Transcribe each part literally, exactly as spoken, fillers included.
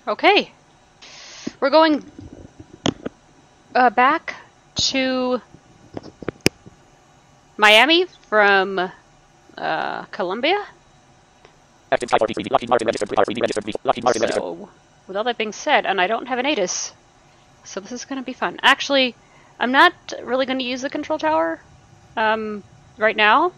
Okay. We're going uh, back to Miami from uh, Colombia. So, with all that being said, and I don't have an A T I S, so this is going to be fun. Actually, I'm not really going to use the control tower um, right now.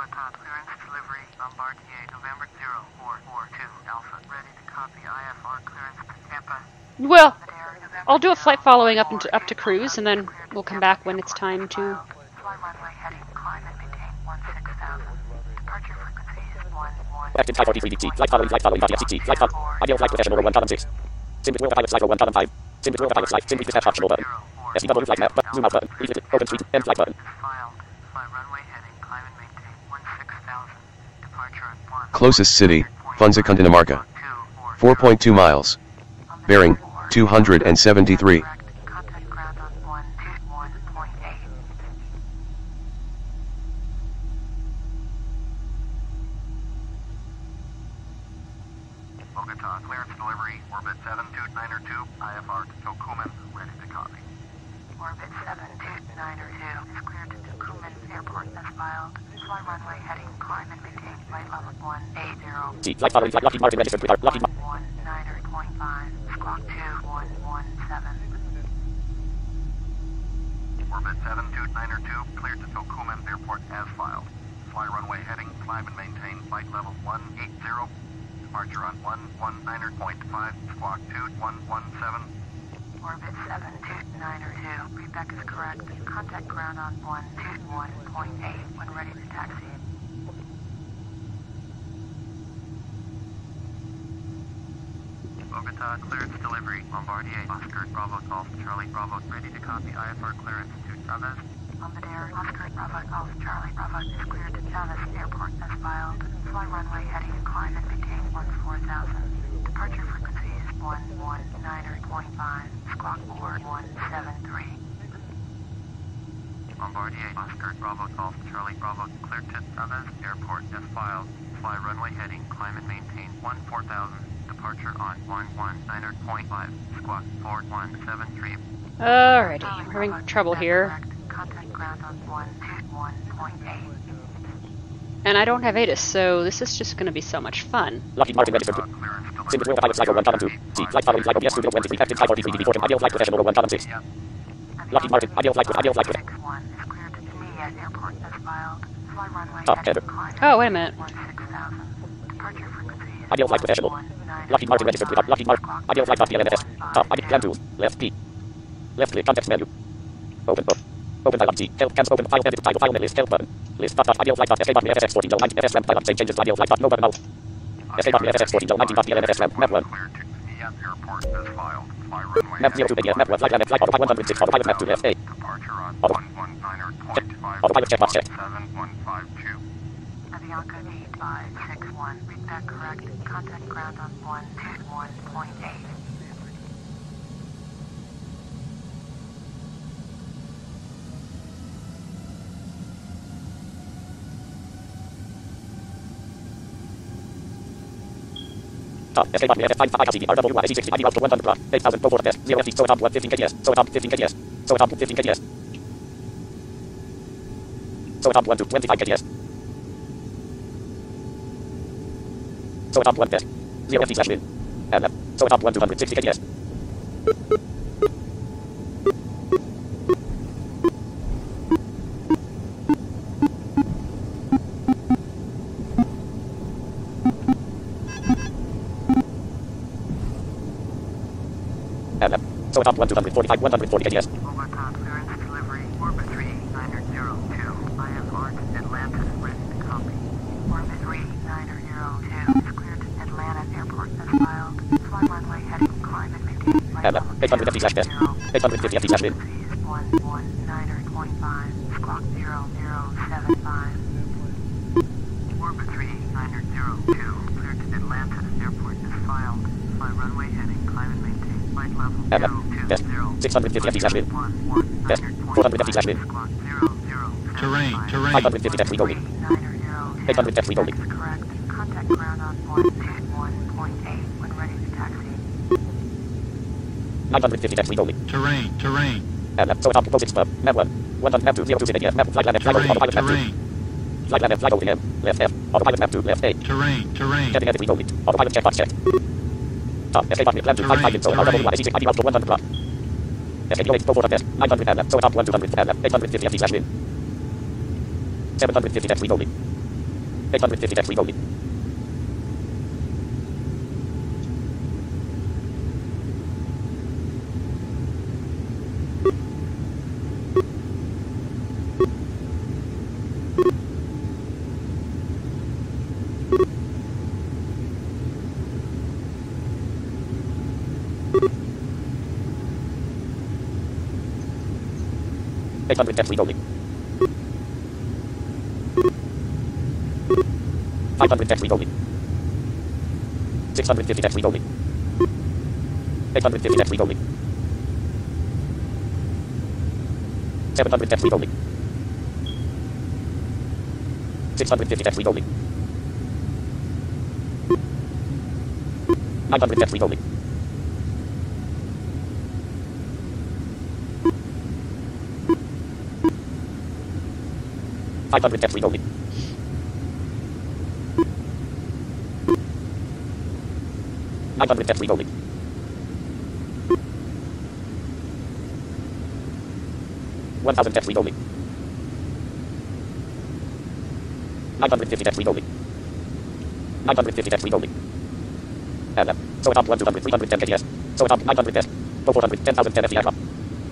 Well, I'll do a flight following up into, up to cruise, and then we'll come back when it's time to. Active Type forty-three D T. Flight following, flight following, F C T. Flight following. Ideal flight professional one column six. Sim with pilot flight one column five. Sim with pilot flight. Sim with dispatch optional button. S D W flight map. But zoom out button. Refit. Open suite. End flight button. Closest city, Funza Cundinamarca. four point two miles. Bearing, two hundred seventy-three. Bogota, clearance delivery, orbit seven two nine two, I F R to Tocumen, ready to copy. Orbit seven two nine two is cleared to Tocumen Airport as filed. Fly runway heading, climb and maintain flight level one eight zero. Flight following, flight Lockheed Martin registered with our Lockheed Martin. one nine point five, squawk two one one seven. Orbit seven two nine two, cleared to Tocumen Airport as filed. Fly runway heading, climb and maintain flight level one eight zero. Departure on one one nine point five, squawk two one one seven. Orbit seven two nine two, feedback is correct. Contact ground on one two one point eight when ready to taxi. Bogota, clearance delivery, Bombardier, Oscar, Bravo, Golf, Charlie, Bravo, ready to copy I F R clearance to Chavez. Bombardier, Oscar, Bravo, Golf, Charlie, Bravo is cleared to Chavez Airport as filed. Fly runway heading and climb and maintain one four thousand. Departure frequency is one one nine point five, squawk four one seven three. Bombardier, Oscar, Bravo, Golf, Charlie, Bravo, cleared to Chavez Airport as filed. Fly runway heading, climb and maintain one four thousand. Departure on one one nine point five, squawk four one seven three. Alrighty, we're having trouble here. Contact ground on one two one point eight. And I don't have A T I S, so this is just going to be so much fun. Lockheed Martin registered with Sim with pilot flight one column two. T. Flight following, flight O B S two twenty-three. Active Type forty-three D T. Fortune. Ideal flight professional one column six. Lockheed Martin. Ideal flight. Ideal flight. Top header. Oh, wait a minute. Ideal flight professional. Lockheed Martin registered with Lockheed Martin. Ideal flight. P L N F S. Top. Ideal plan tools. Left P. Left click. Context menu. Open book. Open file T. Help. Cancel. Open file. Edit title. File list. Help button. List. Dot. Ideal flight. Escape button. F S X fourteen. F S ramp. File. Save changes. Ideal flight. No button. Out. Escape button. F S X fourteen. nineteen. P L N F S ramp. Map one. Map zero two. Map one. Flight limit. Flight auto. one hundred six. Auto pilot map two. Left A. Auto. Autopilot check box check. Avianca eight five six one, read that correct. Contact ground on one two one point eight. Top. Escape button. F S five. five L C D. R W Y. A G sixty. I D route to one hundred. eight thousand. Go for test. zero F D. So top. fifteen K T S. So top. fifteen K T S. So top. fifteen K T S. So top one to twenty-five K T S. So top one test. zero F D slash min. And left. So top one two hundred sixty K T S. And left. So top one two hundred forty-five one hundred forty K T S. Bogota, clearance delivery, orbit three nine zero two, I F R to Atlanta, ready to copy. Orbit three nine zero two is cleared to Atlanta Airport as filed. Fly runway heading, climb and maintain flight And level left. eight hundred F D slash test. eight hundred fifty F D slash min. one one nine point five, squawk zero zero seven five. Orbit three nine zero two, cleared to Atlanta Airport as filed. Fly runway heading, climb and maintain flight level And left. Test. six hundred fifty F D slash min. Test. four hundred F D slash min. Terrain, terrain. five hundred fifty F D holding. eight hundred F D holding. Correct. Contact ground on one two one point eight when ready to taxi. nine hundred fifty feet only. Terrain, terrain. And left, so top, closest club, map one. one hundred, map two, zero two six, map, flight land, flight over, Terrain, autopilot, map two. terrain. Flight land, flight over, M, left F, autopilot, map two, left A. Terrain, terrain. Getting edit, only. Autopilot, check, box, check. Top, escape button, plan two, five, five, info, R W Y, eighty-six, I D out to one hundred block. Escape, go four, test, nine hundred, and left, so top, one, two hundred, and left, eight hundred fifty, F T slash win. seven hundred fifty, text, only. eight hundred fifty, text, only. eight hundred text, only. five hundred text, only. six hundred fifty text, only. eight hundred fifty text, only. seven hundred text, only. six hundred fifty text, only. nine hundred text, only. five hundred text, only. nine hundred text, only. one thousand text, only. nine hundred fifty text, only. nine hundred fifty text, only. And left. So top one, two hundred, three hundred ten K T S. So top nine hundred test. Go four hundred, ten thousand ten F T aircraft.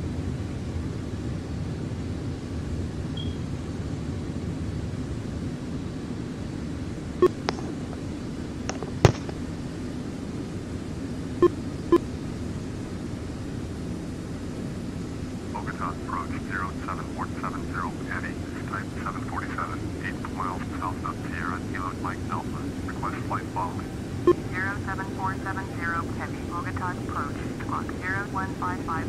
Bogota approach zero seven four seven zero Eddie, type seven forty-seven, eight miles south of Sierra, Kilo Mike Alpha. Request flight following. zero seven four seven zero Heavy, Bogota approach, squawk zero one five five.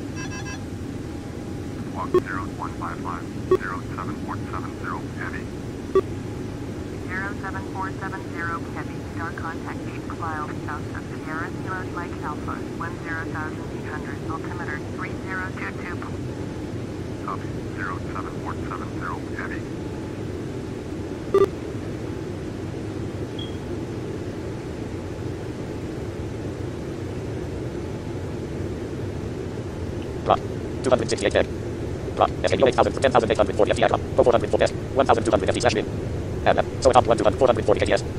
Squawk zero one five five, zero seven four seven zero Eddie. zero seven four seven zero Heavy, star contact eight miles south of Sierra, Kilo Mike Alpha, one zero thousand eight hundred, altimeter three zero two two. Copy, zero seven four seven zero Eddie. Plot. two hundred sixty-eight dead. Plot. S K U eight thousand for ten thousand eight hundred forty F T aircraft. Go four hundred four test. one thousand two hundred F T slash win. And left. So top one, two hundred, four hundred forty K T S.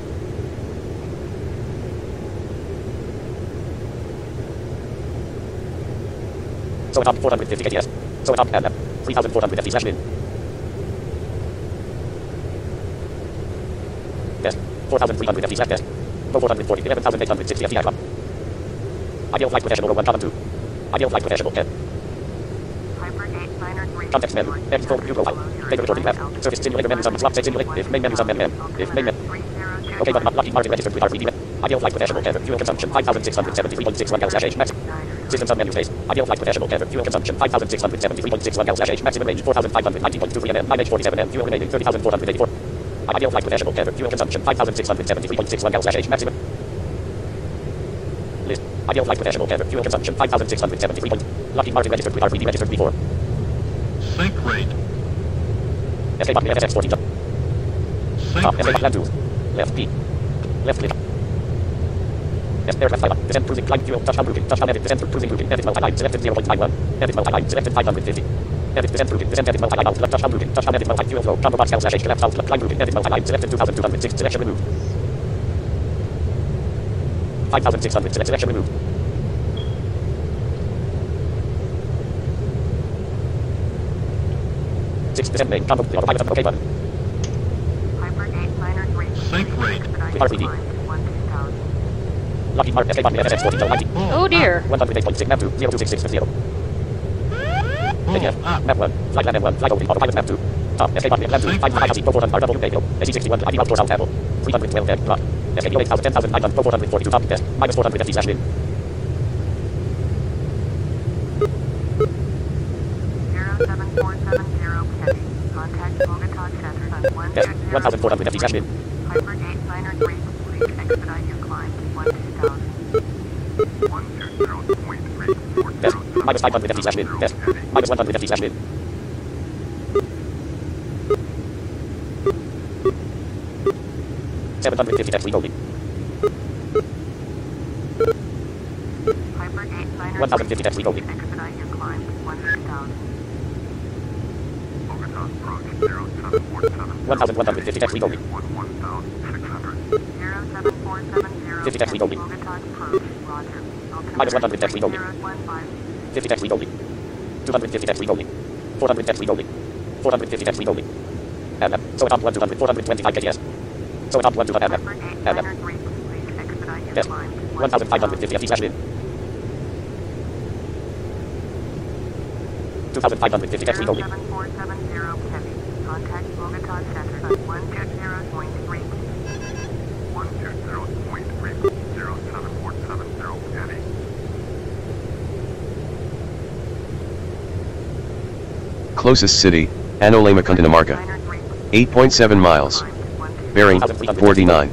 So top four hundred fifty K T S. So top and left. three thousand four hundred F T slash win. Test. four thousand three hundred F T slash test. Go four hundred forty, eleven thousand eight hundred sixty F T aircraft. Ideal flight protection over one column two. Ideal flight protection over ten. Hyper eight niner three. Context menu. Edit full view profile. Paper recording left. Surface simulator menu on slot. Say simulate. If main menu on menu. If main menu. Okay, but not Lockheed Martin registered with R three D. Ideal flight professional tether. Fuel consumption five thousand six hundred seventy-three point six one gallons slash H. Max. Systems on menu space. Ideal flight professional tether. Fuel consumption five thousand six hundred seventy-three point six one gallons slash H. Maximum range four thousand five hundred ninety point two three meters. I H forty-seven M. Fuel remaining thirty thousand four hundred eighty-four. Ideal flight professional tether. Fuel consumption five thousand six hundred seventy-three point six one gallons slash H. Maximum. List. Ideal flight professional tether. Fuel consumption five thousand six hundred seventy-three point. Lockheed Martin registered with R three D registered before. Sync rate. Escape button F S X fourteen. Sync Top. Escape rate. button two. Left P. Left click. Yes, aircraft pilot. Descent cruising. Climb fuel. Touchdown cruising. Touchdown edit. Descent cruising cruising. Edit multi-line. Selected zero point nine one. Edit multi-line. Selected five hundred fifty. Edit descent cruising. Descent edit multi-line. Out. Touchdown cruising. Touchdown edit multi fuel flow. Combo box L slash H. Left out. Climb cruising. Edit multi-line. Selected two thousand two hundred six. Selection removed. five thousand six hundred. Select selection removed. six percent main. Combo. Autopilot. OK button. Hyper eight niner three. Sync rate. R three D. one two thousand. Lockheed Martin. Escape button F S X fourteen. ninety. Oh dear. one hundred eight point six. Map two. zero two six six zero. Pull Yes. up. Map one. Flight land M one. Flight over. Autopilot map two. Top. Escape button. Land two. five five thousand. Go four hundred. R W K. S E sixty-one. I D outdoor south table. three hundred twelve dead. Plot. S K U eight thousand. ten thousand nine hundred. Go four hundred forty-two. Top test. Minus four hundred F T slash win. zero seven four seven zero Heavy. Contact Bogota Center on one Yes. two one thousand four hundred F T slash win. Hyper eight niner three. Please expedite your climb to one two thousand. one two zero point three four minus five hundred fifty slash min. Test. Minus one hundred fifty slash min. seven hundred fifty taxi only. Piper eight niner one thousand fifty taxi only. expedite your climb to one thousand. Bogota approach zero seven four seven. one thousand one hundred fifty taxi only. one thousand six hundred. zero seven four seven zero fifty taxi only. Bogota approach, roger. Minus one hundred taxi only. zero one five. fifty taxi only. two hundred fifty taxi only. four hundred taxi only. four hundred fifty taxi only. And so top one two hundred, four hundred twenty-five K T S. So top one two hundred. Piper eight And niner three, please expedite your Yes. climb to one thousand five hundred fifty F T slash min. two thousand five hundred fifty taxi only. zero seven four seven zero heavy. Contact Bogota Center at one two zero point three. one two zero point three. zero seven four seven zero. Heavy. Closest city, Anolema Cundinamarca. Niner three, eight point seven miles. climb to one two. Bearing forty-nine.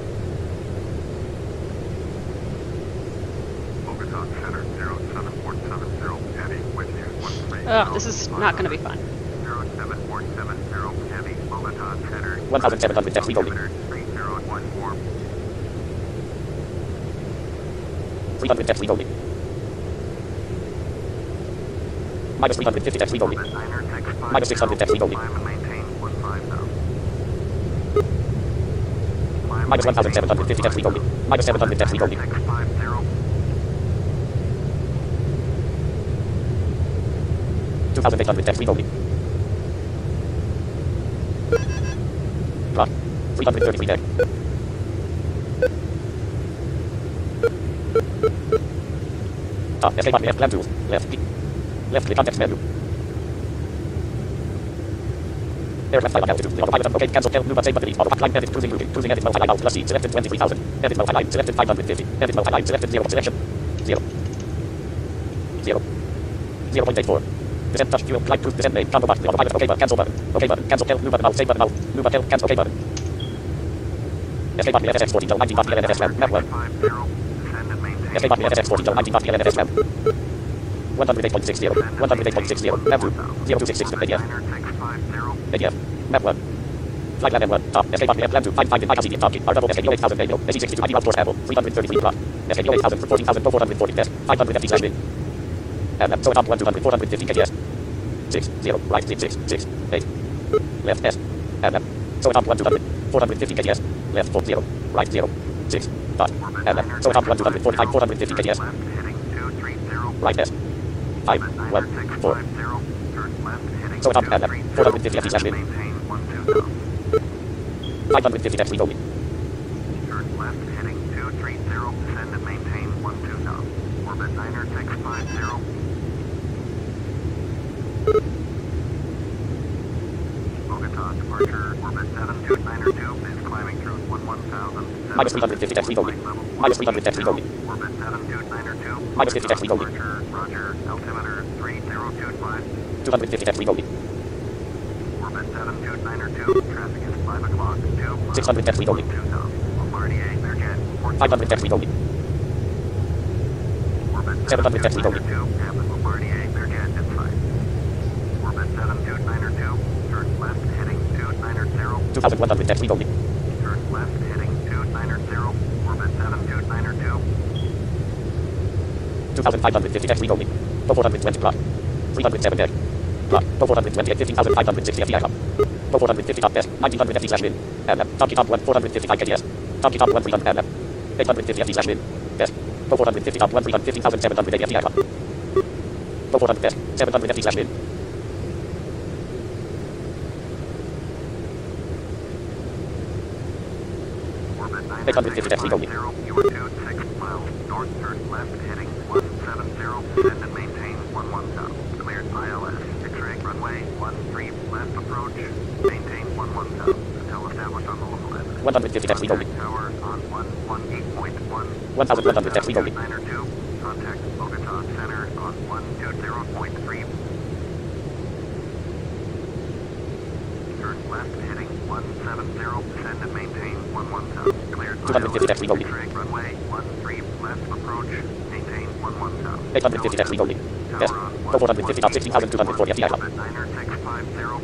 Bogota Center zero seven four seven zero. Heavy. Wind two one three. Ugh, this is not going to be fun. zero seven four seven zero. Heavy. Bogota Center. one thousand seven hundred taxi only. three zero one four. three hundred taxi only. Minus three hundred fifty taxi only. Niner six five. Minus six hundred taxi only. Climb and maintain one five thousand. Climb Minus one and thousand seven hundred fifty taxi only. Minus seven hundred taxi only. six five zero. two thousand eight hundred taxi only. Plot. three hundred thirty-three deck. Top. Escape button. Left. Plan tools. Left. Click. Left click. Context menu. Aircraft flight altitude. The autopilot. Okay. Cancel. Tell. New but save but delete. Autopilot. Line. Edit. Cruising routing. Cruising edit. Multi-line out. Plus C. Selected twenty-three thousand. Edit. Multi-line. Selected five hundred fifty. Edit. Multi-line. Selected zero. Selection. Zero. Zero. zero point eight four. Descent touch. Fuel. Flight. Cruise. Descent name. Combo button. The autopilot. Okay button. Cancel button. Okay button. Cancel. Tell. New button. Out. Save button. Out. New button. Cancel. Okay button. Escape button. F S X fourteen. nineteen button. L N F S map. Map one. five zero. Descend and maintain. Escape button. F S X fourteen. nineteen button. L N F S map. one hundred eight point six zero. one hundred eight point six zero. Map two. zero two six six. A D F. Niner six five zero. A D F. Map one. Flight level one. Top. Escape button. Plan two. Find find in Michael C D. Top. R double Escape eight thousand. Radio. A G sixty-two. I D outdoors Apple. three hundred thirty-three plot. Escape eight thousand for fourteen thousand. four hundred forty test. five hundred F T slash min. And so top one two hundred. four hundred fifty K T S. six zero. Right. six six six eight. Left S. And so top one two hundred. four hundred fifty K T S. Left four zero. Right zero. six. Dot. And so top one two hundred. forty-five. four hundred fifty K T S. Left heading two three zero. Right S. five one four. six five zero. Turn left heading So top two and three four hundred fifty zero. F T slash min. Maintain one two thousand. five hundred fifty taxi only. Turn left heading two three zero. Descend and maintain one two thousand. Orbit Niner six five zero. Bogota departure. Orbit seven two niner two is climbing through one one thousand. Minus three hundred fifty taxi only. Minus three hundred taxi only. Orbit seven two niner two. Minus fifty taxi only. Departure. Roger. Altimeter three zero two five. two hundred fifty taxi only. Orbit seven two niner two. Traffic is five o'clock. two. six hundred taxi only. two thousand. Bombardier. Learjet. five hundred taxi only. Orbit seven hundred taxi only. two. Captain Bombardier. Learjet in sight. Orbit seven two niner two. Turn left heading two niner zero. two thousand one hundred taxi only. Turn left heading two niner zero. Orbit seven two niner two. two thousand five hundred fifty taxi only. Go four hundred twenty plot. three hundred seven deck. Plot. Go four hundred twenty at fifteen thousand five hundred sixty F T I plot. Go four hundred fifty top test. nineteen hundred F T slash min. And top key top one four hundred fifty-five K T S. Top key top one three hundred and eight hundred fifty F T slash min. Test. Go four hundred fifty top one three hundred fifteen thousand seven hundred eighty F T I plot. Go four hundred test. seven hundred F T slash min. Orbit eight hundred fifty taxi only. You are two six miles north. Turn left heading one seven zero. Descend and maintain one one thousand. Cleared I L S. X-ray runway one three left approach. Maintain one one thousand until established on the local avenue. one hundred fifty taxi only. Tower on one one eight point one. one thousand one hundred taxi only. niner two. Contact Bogota Center on one two zero point three. Turn left heading one seven zero. Descend and maintain one one thousand. Cleared two hundred fifty taxi only. X-ray runway one three left approach. Maintain one one thousand. eight hundred fifty taxi only. Test. Go four hundred fifty knots, sixteen thousand two hundred forty F T I. niner six five zero.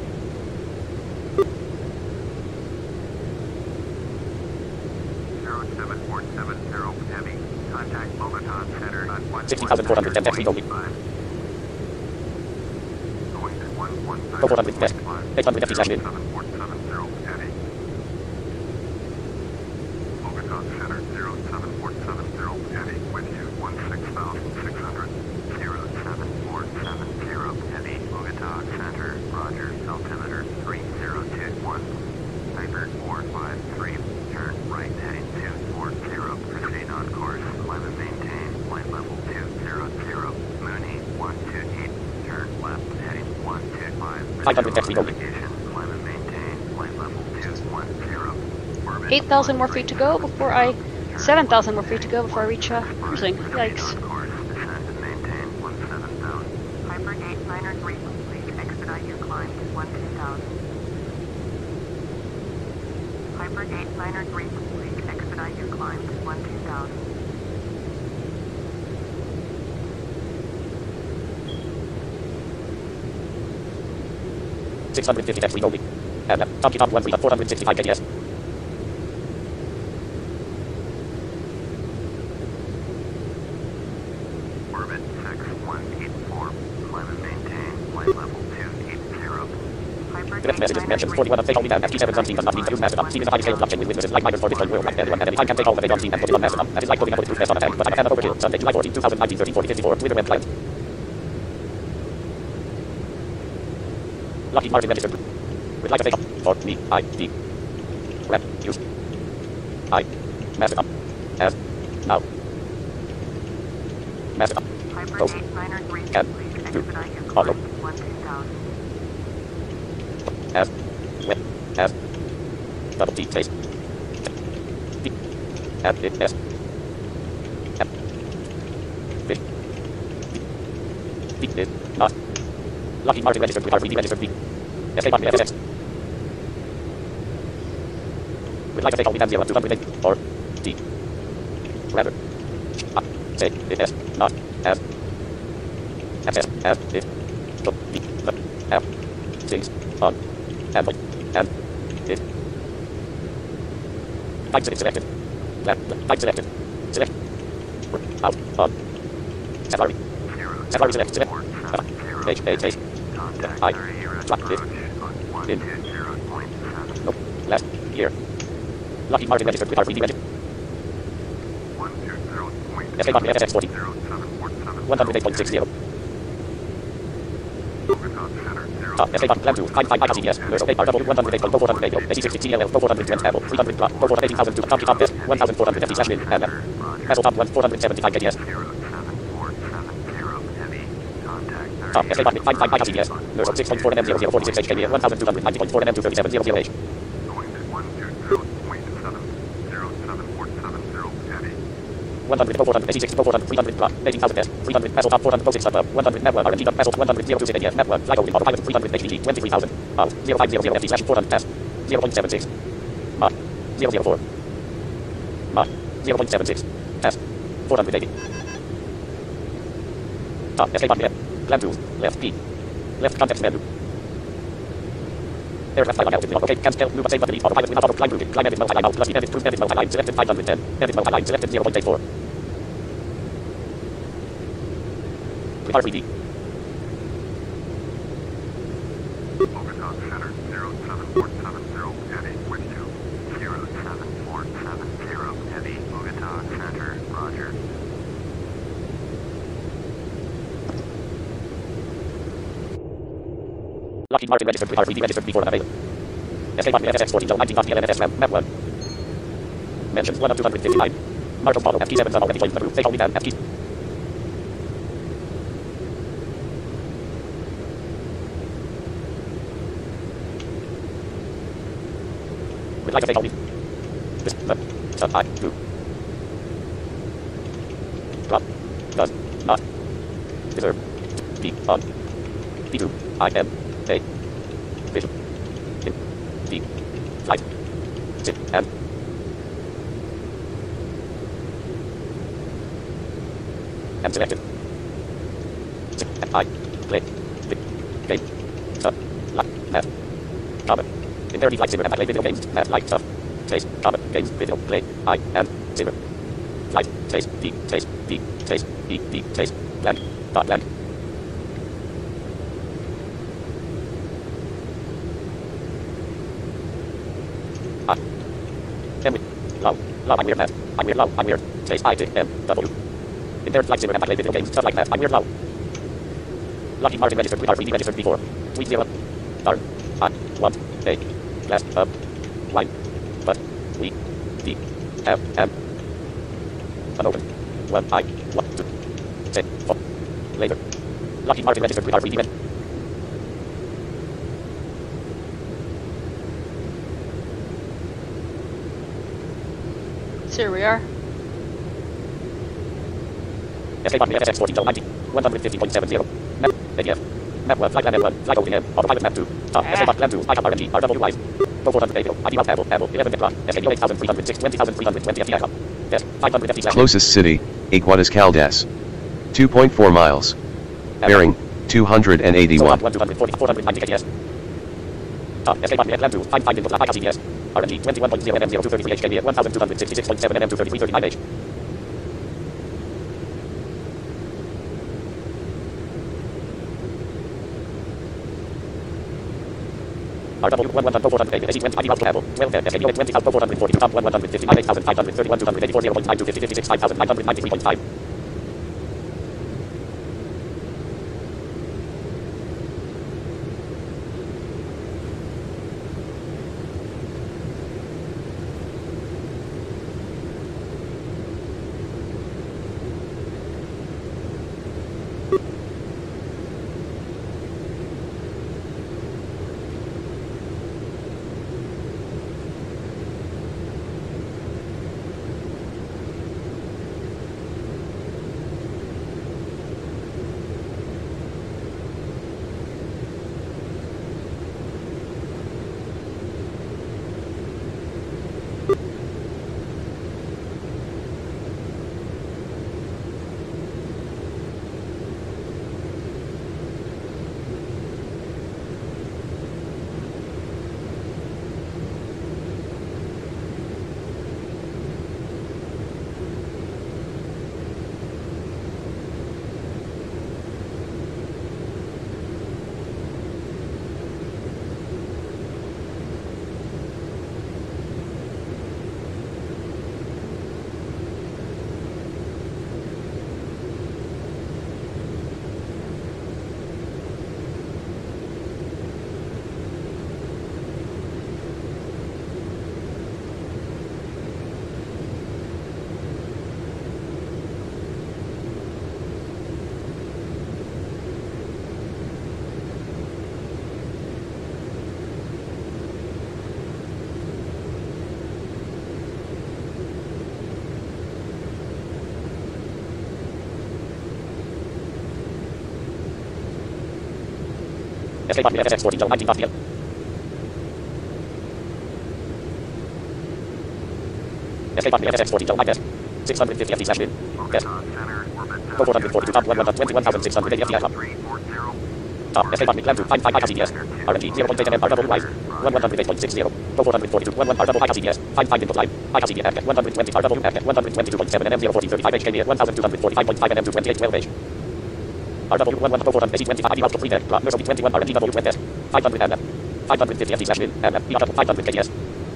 zero seven four seven zero heavy. Contact Bogota Center on one. sixteen thousand four hundred ten taxi only. Going to one one Go four hundred test. eight hundred F T slash min. seven four seven zero heavy. Bogota Center zero seven four seven zero heavy with you one six thousand six hundred. zero seven four seven zero heavy. Bogota Center Roger altimeter three zero two one. Piper four five three. Turn right heading two four zero. Proceed on course. Climb and maintain. Flight level two zero zero. Mooney one two eight. Turn left heading one two five. five hundred taxi only. Climb and maintain. Flight level two one zero. Orbit eight thousand more feet to go before I... seven thousand more feet to go before I reach uh, cruising. Yikes. on course. Descend and maintain one seven thousand. Piper eight niner three, please expedite your climb to one two thousand. Piper eight niner three, please expedite your climb to one two thousand. six hundred fifty taxi only. And uh, Tom Tom one three four hundred sixty-five K T S. Orbit six one eight four. Climb and maintain. Flight level two eight zero. Piper Direct messages mentions forty-one of take only down F T seven seventeen does not need to use massive up. Scene is a highly scaled blockchain with witnesses like miners for Bitcoin worldwide. Everyone at any time can take all that they don't see and put it on massive up. That is like putting a bulletproof vest on a tank, but I have an overkill. Sunday, July fourteenth, twenty nineteen, thirteen forty fifty-four. Twitter web client. Lockheed Martin registered. Would like to take up for me. I D. Rep. Use. I. Massive up. As. Now. Massive up. Piper Oh. eight niner three, Can. please Do. expedite your Follow. climb to one two thousand. As. When. As. Double T space. B. At it S. F. B. B. B. Not. Lockheed Martin registered with R three D registered B. S A button F S X. Would like to take only down zero two hundred eight or D. Rather. A. Say it S. Not. As. F S. As. It. B. B. F. Six. On. And. And. It. Type selected. Left. Type selected. Select. Out. On. Safari. Safari select. Select. H. H. H. I. Drop it. In. Nope. Last. Here. Lockheed Martin registered with R three D registered. S A button F S X forty. one hundred eight point six zero. Top S A button plan two. Five five five C D S. Nurse eight R double one hundred eight point four hundred radio. A C sixty T L L four hundred twenty Apple three hundred block four hundred eighteen thousand two. Top top test one thousand four hundred F T slash min and Castle top one four hundred seventy-five K T S. Top S A button five five five C D S. Nurse six point four M zero zero forty-six H K V one thousand two hundred ninety point four M two thirty-seven zero zero H. one hundred four hundred eighty-six four hundred three hundred block eighteen thousand S three hundred Castle top four hundred six sub one hundred Map one R M G Castle one hundred zero two six A D S Map one Fly Holding Autopilot three hundred H D G twenty-three thousand Out zero five zero zero F T slash four hundred S zero point seven six Mach zero zero four Mach zero point seven six S four hundred eighty. Top escape button plan two left P left context menu. Aircraft flight on altitude okay cancel move save button autopilot without auto climb moving climb edit multi-line out plus edit proof edit multi-line selected five hundred ten edit multi-line selected zero point eight four. With R three D. Bogota Center zero seven four seven zero heavy with you. zero seven four seven zero heavy Bogota Center Roger. Lockheed Martin registered with R three D registered before unavailable. S A button F S X fourteen nineteen P L N S map map one. Mentions one of two hundred fifty-nine. Marco Polo F T seven already joined the group. Take only down F T. Would like to take only. This but sub I do. Drop. Does not. Deserve. B on. B two. I am. A. Vision. In. D. Flight. Sit. And. and selected. I. Play. Game. Sub. Like. Map. Common. Infinity Flight Simmer and play video games. Map like stuff. Space. Common. Games. Video. Play. I. And. Simmer. Flight. Space. D. Space. D. Space. E. D. Space. Land. Dot land. I. M. Low. Low. I'm weird map. I'm weird low. I'm weird. Space. I. T. M. W. Infinity Flight Simmer and play video games. Stuff like that. I'm weird low. Lockheed Martin registered with R three D registered before. Week zero. Darn. I. One. A. Last. Up. Line. But. We. D. Have. Am. Unopened. One. I. One. Two. Ten. Four. Later. Lockheed Martin registered with R three D. So here we are. Escape on the F S X fourteen ninety. one fifty point seven zero. Map. A D F. Map one. Flight plan M one. Flight O T M. Autopilot map two. Top. Escape on plan two. I R M D. R W Wise. Go four hundred April. I D Mount Apple. Apple. eleven Decron. S K eight thousand three hundred six. twenty thousand three hundred twenty F D I com. Desk. five hundred F D slash. Closest city, Iguadas Caldas. two point four miles. Bearing, two hundred eighty-one. one two forty. four hundred ninety K T S. Top. Escape on the plan two. Find find input. I C P S. R M D twenty-one point zero M M zero two thirty-three H K B one thousand two hundred sixty-six point seven M M two thirty-three thirty-nine H. R W one one four hundred eight, twenty, I D Apple, twelve, S K U twenty thousand four hundred forty, top one hundred fifty-nine, eight thousand five hundred thirty-one, two hundred eighty-four, zero point nine two fifty, fifty-six, five thousand nine hundred ninety-three point five. Escape on the F S X fourteen nineteen F D L. Escape on the F S X fourteen nine S. six hundred fifty F D slash bin. Yes. Go four hundred forty-two, top one twenty-one thousand six hundred eighty F D I com. Top. Escape on the plan two, find five I C D S. R M D zero point eight M M R W Wise. one hundred eight point six zero. Go four hundred forty-two, one one R W I C D S. Find find input line. I C D S one hundred twenty R W F one hundred twenty-two point seven M M zero forty thirty-five H K B one thousand two hundred forty-five point five M M two twenty-eight twelve H. R W one one four hundred twenty-five I D output three net. Nurse twenty-one R M D W twenty S. five hundred M M. five hundred fifty F D slash bin. M M. five hundred K T S.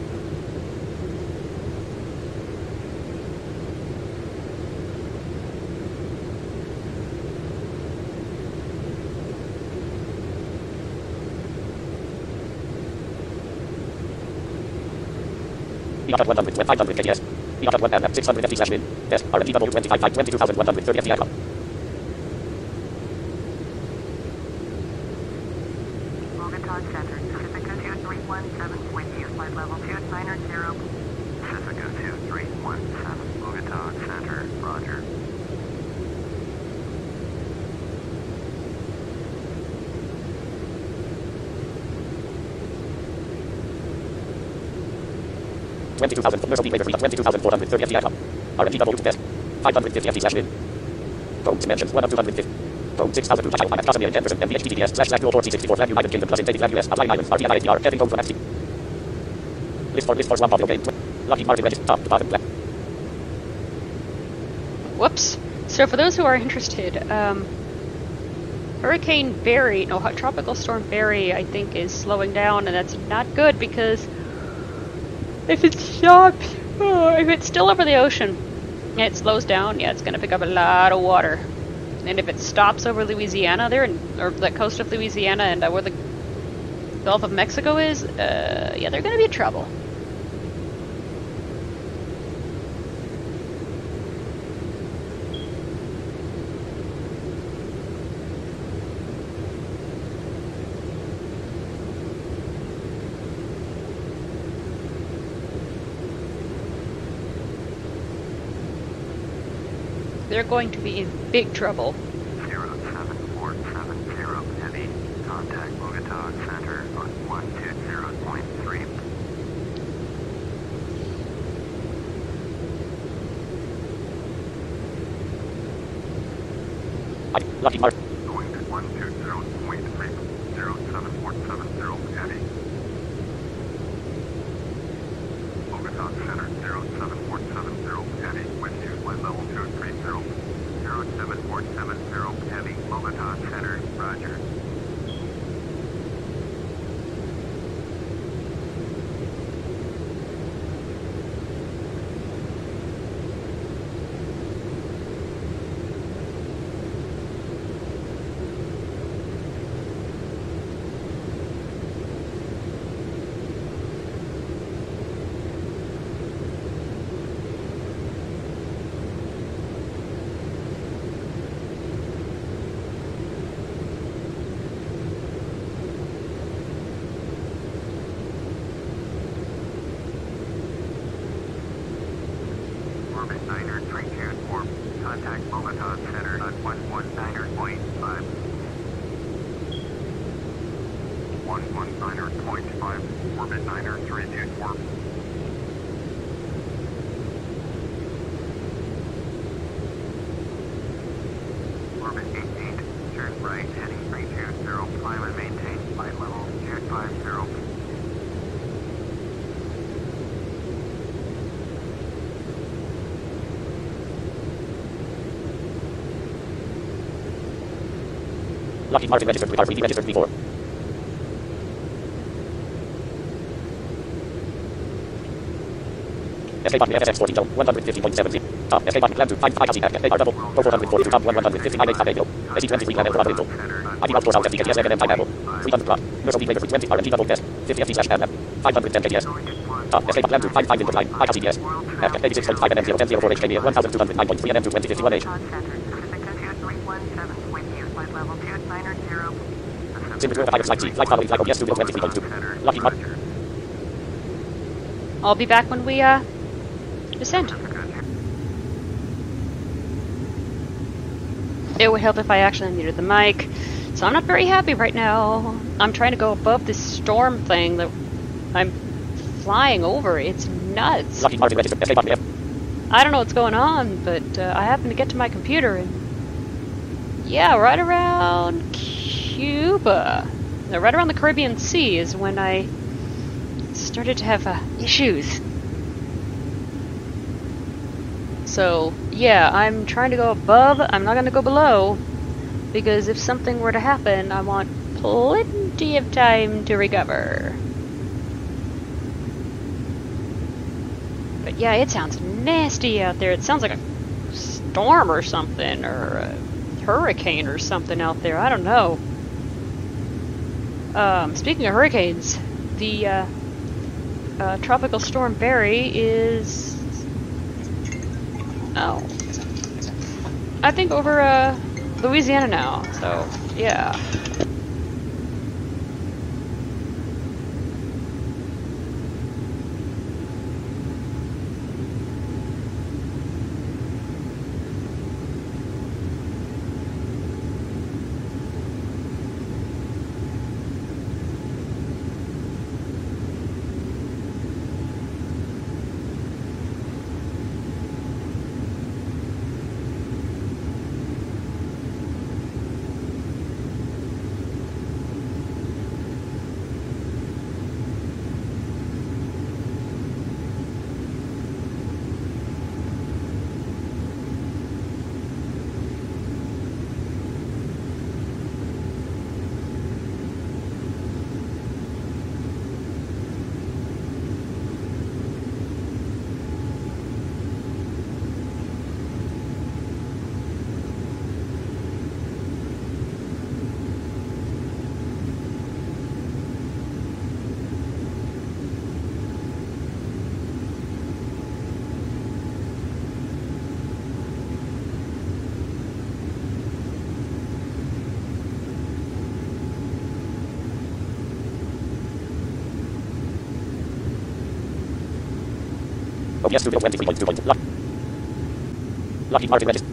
one hundred, five hundred K T S. one M M six hundred F D slash bin. S. R M D W twenty-five, twenty-two thousand one hundred thirty F D I com. Bogota Center, Pacifica two three one seven, with you, flight level two nine zero. Pacifica two three one seven, Bogota Center, roger. twenty-two thousand, Nurse Raider twenty-two thousand four hundred thirty F D I com. R M D W test. five hundred fifty F D slash bin. Phone dimensions one of two hundred fifty. Phone six thousand two. Channel five. Casimir ten percent. M D H T T P S slash slash dual four C sixty-four. Flag United Kingdom plus Invaded Flag U S. Outline Islands. R T I A T R. Heading home from F C. List for list for swamp audio game. Lockheed Martin register. Top to bottom. Black. Whoops. So for those who are interested, um, Hurricane Barry, no, Tropical Storm Barry, I think is slowing down, and that's not good because if it's stopped, oh, if it's still over the ocean, and it slows down, yeah, it's going to pick up a lot of water. And if it stops over Louisiana there, and, or the coast of Louisiana and uh, where the Gulf of Mexico is, uh, yeah, they're going to be in trouble. They're going to be in big trouble. zero seven four seven zero heavy. Contact Bogota Center on one two zero point three. Lockheed Martin. Going to one two zero point three. zero seven four seven zero heavy. Bogota Center zero seven four seven zero heavy. Wind two flight level two three zero. zero seven four seven zero heavy. Bogota Center. Roger. Orbit niner three two four. Contact Bogota Center on one one niner point five. one one niner point five. Orbit niner three two four. Orbit eight eight. Turn right heading three two zero. Climb and maintain flight level two five zero. Lockheed Martin registered with R three D registered before. Escape button F S X fourteen zone one hundred fifty point seven zero. Top escape button plan to find five L C F A R double. Go four hundred forty-two top one hundred fifty-nine eight top eight. S E twenty-three land Eldorado info. I D outdoor south F D K T S N M pineapple. three hundred block. Commercial deep labor frequency R M G double test. fifty F T slash M M. five hundred ten K T S. Top escape plan to find five input line. I L C D S. F eighty-six point five N M zero ten zero four H K B one thousand two hundred nine point three N M two twenty fifty-one H. Sim two five flight C. Flight following flight O B S two twenty-three point two. Lockheed Martin. I'll be back when we, uh, descend. It would help if I actually muted the mic. So I'm not very happy right now. I'm trying to go above this storm thing that I'm flying over. It's nuts. Lockheed Martin registered. Escape button F. I don't know what's going on, but uh, I happen to get to my computer and yeah, right around Cuba. No, right around the Caribbean Sea is when I started to have uh, issues. So, yeah, I'm trying to go above. I'm not going to go below, because if something were to happen, I want plenty of time to recover. But yeah, it sounds nasty out there. It sounds like a storm or something, or a hurricane or something out there. I don't know. Um, speaking of hurricanes, the uh, uh, Tropical Storm Barry is... Oh. I think over uh, Louisiana now, so yeah. O P S Studio twenty-three point two. Lock. Lockheed Martin register.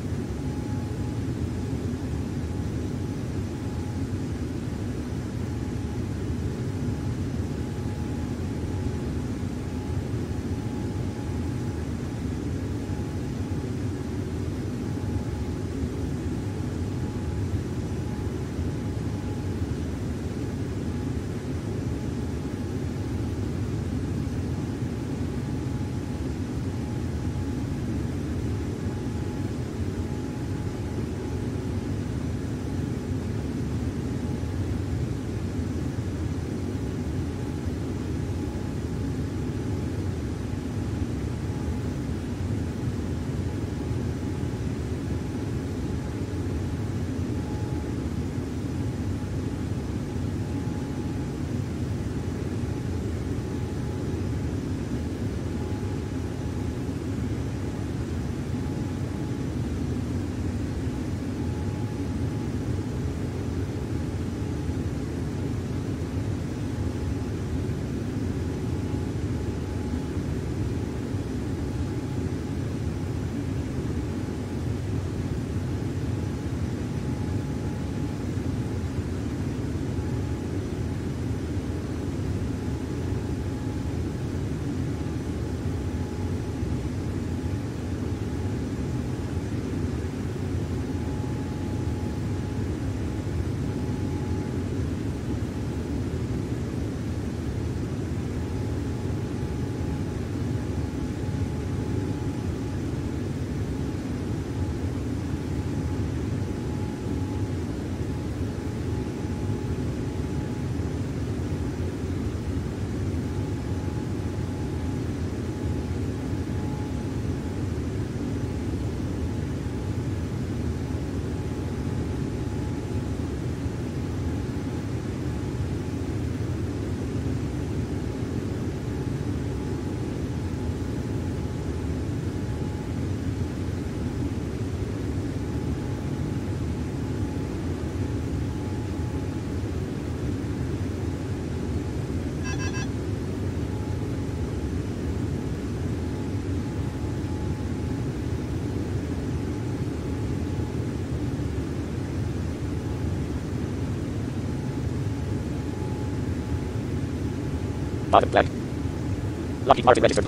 Bottom flag. Lockheed Martin registered.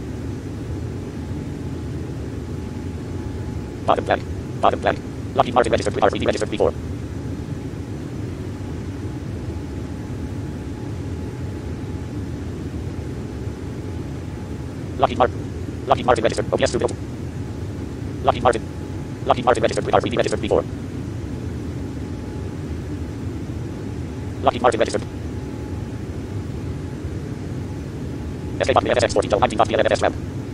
Bottom flag. Bottom flag. Lockheed Martin registered with R three D registered before. Lockheed Martin. Lockheed Martin registered. O P S Studio. Lockheed Martin. Lockheed Martin registered with R three D registered before. Lockheed Martin registered. S K button F S X fourteen till nineteen nineteen L M S web.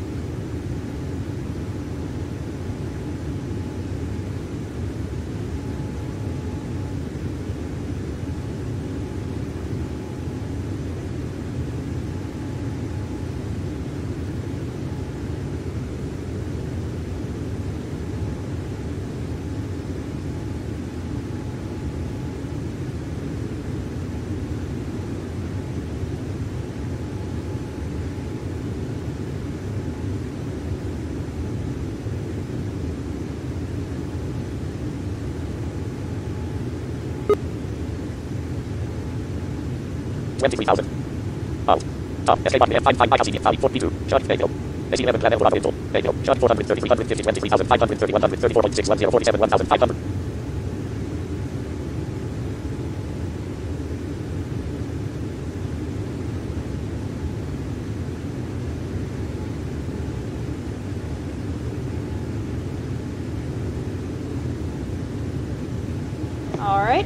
twenty-three thousand. Oh. Top. S K button F five five five five forty-two. Charge radio. S eleven plan Eldorado info. Radio. Charge four hundred thirty-three hundred fifty twenty-three thousand five hundred thirty one hundred thirty-four point six one zero forty-seven one thousand five hundred. Alright.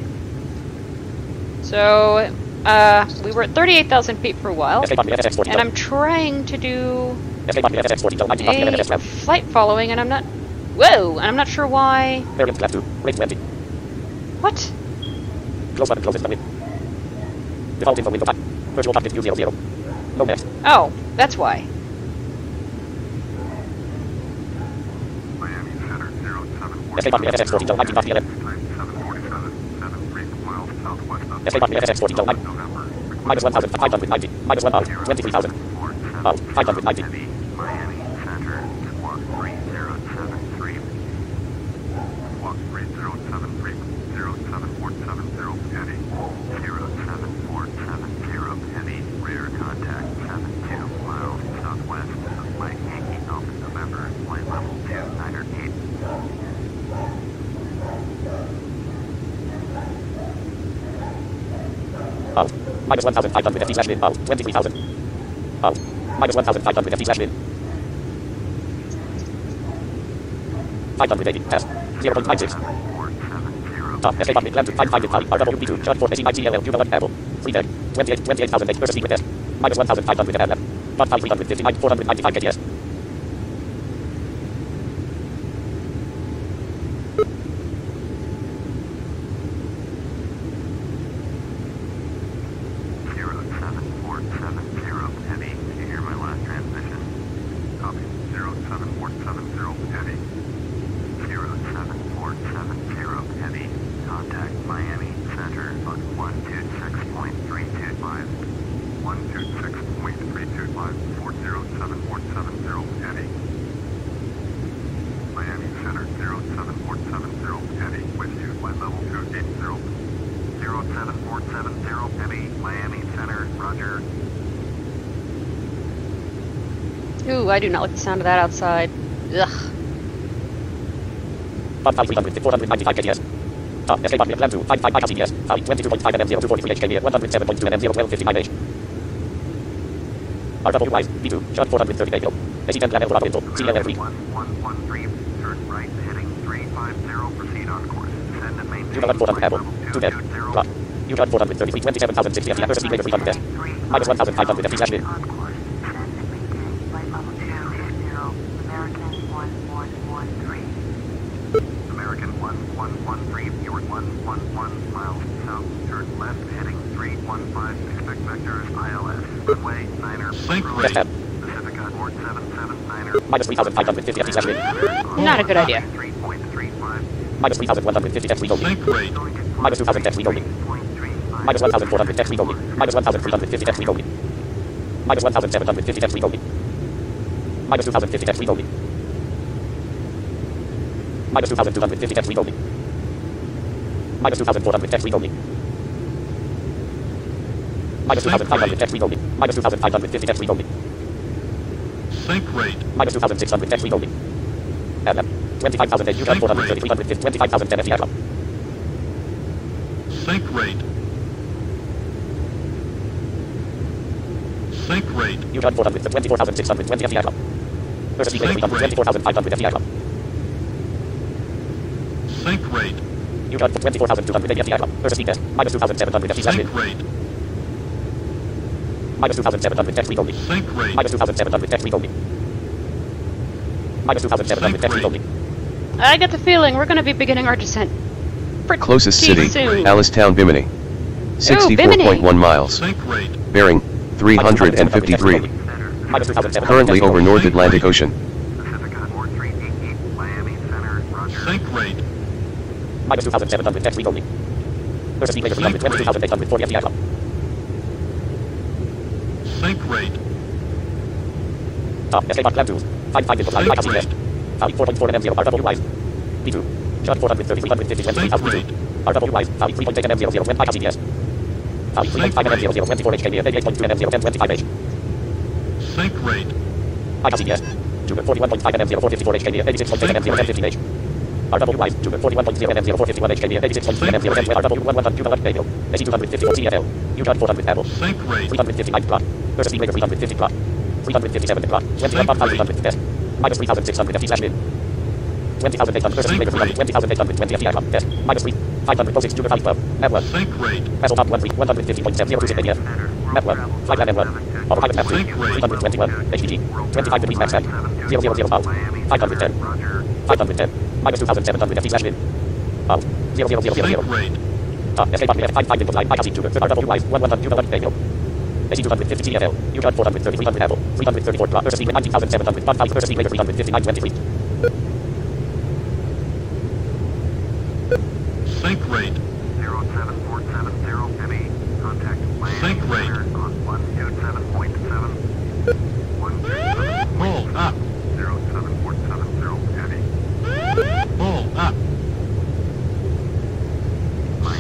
So, uh, we were at thirty-eight thousand feet for a while, and I'm trying to do a flight following, and I'm not... Whoa! And I'm not sure why... What? Close button closes the window. Default info window. Virtual cockpit view zero zero. No next. Oh, that's why. Miami Center zero seven four. S K button F S X fourteen till nineteen nineteen L M. seven forty-seven, seven three miles southwest of S K button F S X fourteen till nine. Minus one thousand five hundred ninety. Minus one thousand. twenty-three thousand. Oh, five hundred ninety. Miami zero seven three zero seven four seven zero heavy. zero seven four seven zero heavy. Rear contact seven two miles southwest of Mike Yankee Alpha November. Flight level two niner eight. Out. Minus one thousand five hundred fifty slash min. Out. twenty-three thousand. Out. Minus one thousand five hundred fifty slash min. five hundred eighty. Test. zero point nine six. Top. Escape button. Land to five five five. R W P two. Charge for eighty-nine T L L. Cuba Apple. Free deck. twenty-eight. twenty-eight thousand eight. First secret test. Minus one thousand five hundred F F. Dot five three hundred fifty-nine. four hundred ninety-five K T S. zero seven four seven zero heavy. Did you hear my last transmission? Copy. zero seven four seven zero heavy. zero seven four seven zero heavy. Contact Miami Center on one two six point three two five. one two six point three two five. four zero seven four seven zero heavy. Miami Center zero seven four seven zero heavy. With you, flight level two eight zero. zero seven four seven zero heavy. Miami Center, roger. Ooh, I do not like the sound of that outside. Ugh. Top five three hundred. four hundred ninety-five K T S. Top. Escape button. Land to five five five T S. twenty-two point five N M zero two forty-three H K B. one hundred seven point two N M zero twelve fifty-nine H. R W Wise. B two. Charge four hundred thirty K. A C ten Plan Eldorado Info. C L L three. one one one three, turn right, heading three five zero, proceed on course. Send and maintain. Cuba four hundred Apple. two ten. Drop. U turn four hundred thirty-three. twenty-seven thousand sixty F T. First speed three hundred S. Minus one thousand five hundred F T slash min. On course. Send and maintain. Flight level two eight zero. American one one one three. American one one one three, you're one one one miles south, turn left, heading three one five, expect vectors I L S, runway niner, Sync approach, rate. Pacifica North seven seven niner, Minus three thousand five hundred fifty F T slash min. Not a good idea. three point three five, Minus three thousand one hundred fifty F T only. Sync rate. Minus two thousand F T only. Minus one thousand four hundred F T only. Minus one thousand three hundred fifty F T only. Minus one thousand seven hundred fifty F T only. Minus two thousand fifty F T only. Minus two thousand two hundred fifty F T only. Minus two thousand four hundred F T only. Minus two thousand five hundred F T only. Minus two thousand five hundred fifty F T only. Sync rate. Minus two thousand six hundred F T only. L M. twenty-five thousand eight. U turn four hundred thirty. three hundred fifty. twenty-five thousand ten F T aircraft. Sync rate. Sync rate. U turn four hundred. twenty-four thousand six hundred twenty F T aircraft. First speed three hundred. twenty-four thousand five hundred F T aircraft. Sync rate. U turn twenty-four thousand two hundred F T aircraft. First speed test. Minus two thousand seven hundred F T slash min. Sync rate. Minus two thousand seven hundred F T only. Sync rate. Minus two thousand seven hundred F T only. Minus two thousand seven hundred F T only. I get the feeling we're going to be beginning our descent pretty Closest city, soon. Alistown, Bimini. sixty-four point one miles. Sync rate. Bearing, three hundred fifty-three. Minus two thousand seven hundred Currently over North Atlantic Ocean. Pacifica North three eight eight, Miami Center, roger. Sync rate. Minus two thousand seven hundred F T only. First speed three hundred. twenty-two thousand eight hundred forty F T aircraft. Sync rate. Top. Escape button. Land to five five Sync five rate. four point four N M zero R W Wise. B two. Charge four hundred thirty. three hundred fifty. twenty-three thousand Sync B two. R W Wise. three point eight N M zero zero twenty-five C T S. three point five N M zero zero twenty-four H K B. eight point two N M zero ten twenty-five H. Sync rate. I C T S. forty-one point five N M zero four fifty-four H K B. eighty-six point eight N M zero ten fifteen H. R W Wise. forty-one point zero N M zero four fifty-one H K B. eighty-six point three N M zero ten R W one one hundred Cuba Bayville. A C two fifty-four T F L. U turn four hundred Apple. Sync rate. three hundred fifty-nine plot. First speed three hundred fifty plot. three hundred fifty-seven plot. twenty-one thousand three hundred test. Minus three thousand six hundred F T slash min. twenty thousand eight hundred. First speed three hundred. twenty thousand eight hundred twenty F T aircraft test. Minus three. five hundred. six Jupiter five twelve. Network. Sync rate. Vessel top one three. one hundred fifty point seven zero two six A D F. Network. Flight plan network. Auto pilot map three. three hundred twenty-one. H P G. twenty-five degrees max set. zero zero zero pound. five hundred ten. five hundred ten. Minus two thousand seven hundred F T slash min. Pound. zero zero zero zero zero. Sync rate. Top. Escape button. F five five input line. I C Jupiter. R W Wise. one one hundred Cuba Bayville. A C two fifty T F L. U turn four hundred thirty. three hundred Apple. three hundred thirty-four plot. First speed nineteen thousand seven hundred. five first speed three hundred fifty-nine twenty-three. Sync rate. zero seven four seven zero, heavy, contact Miami Sync rate. Center on one two seven point seven. one two seven Hold point up. zero seven four seven zero, heavy. Hold up.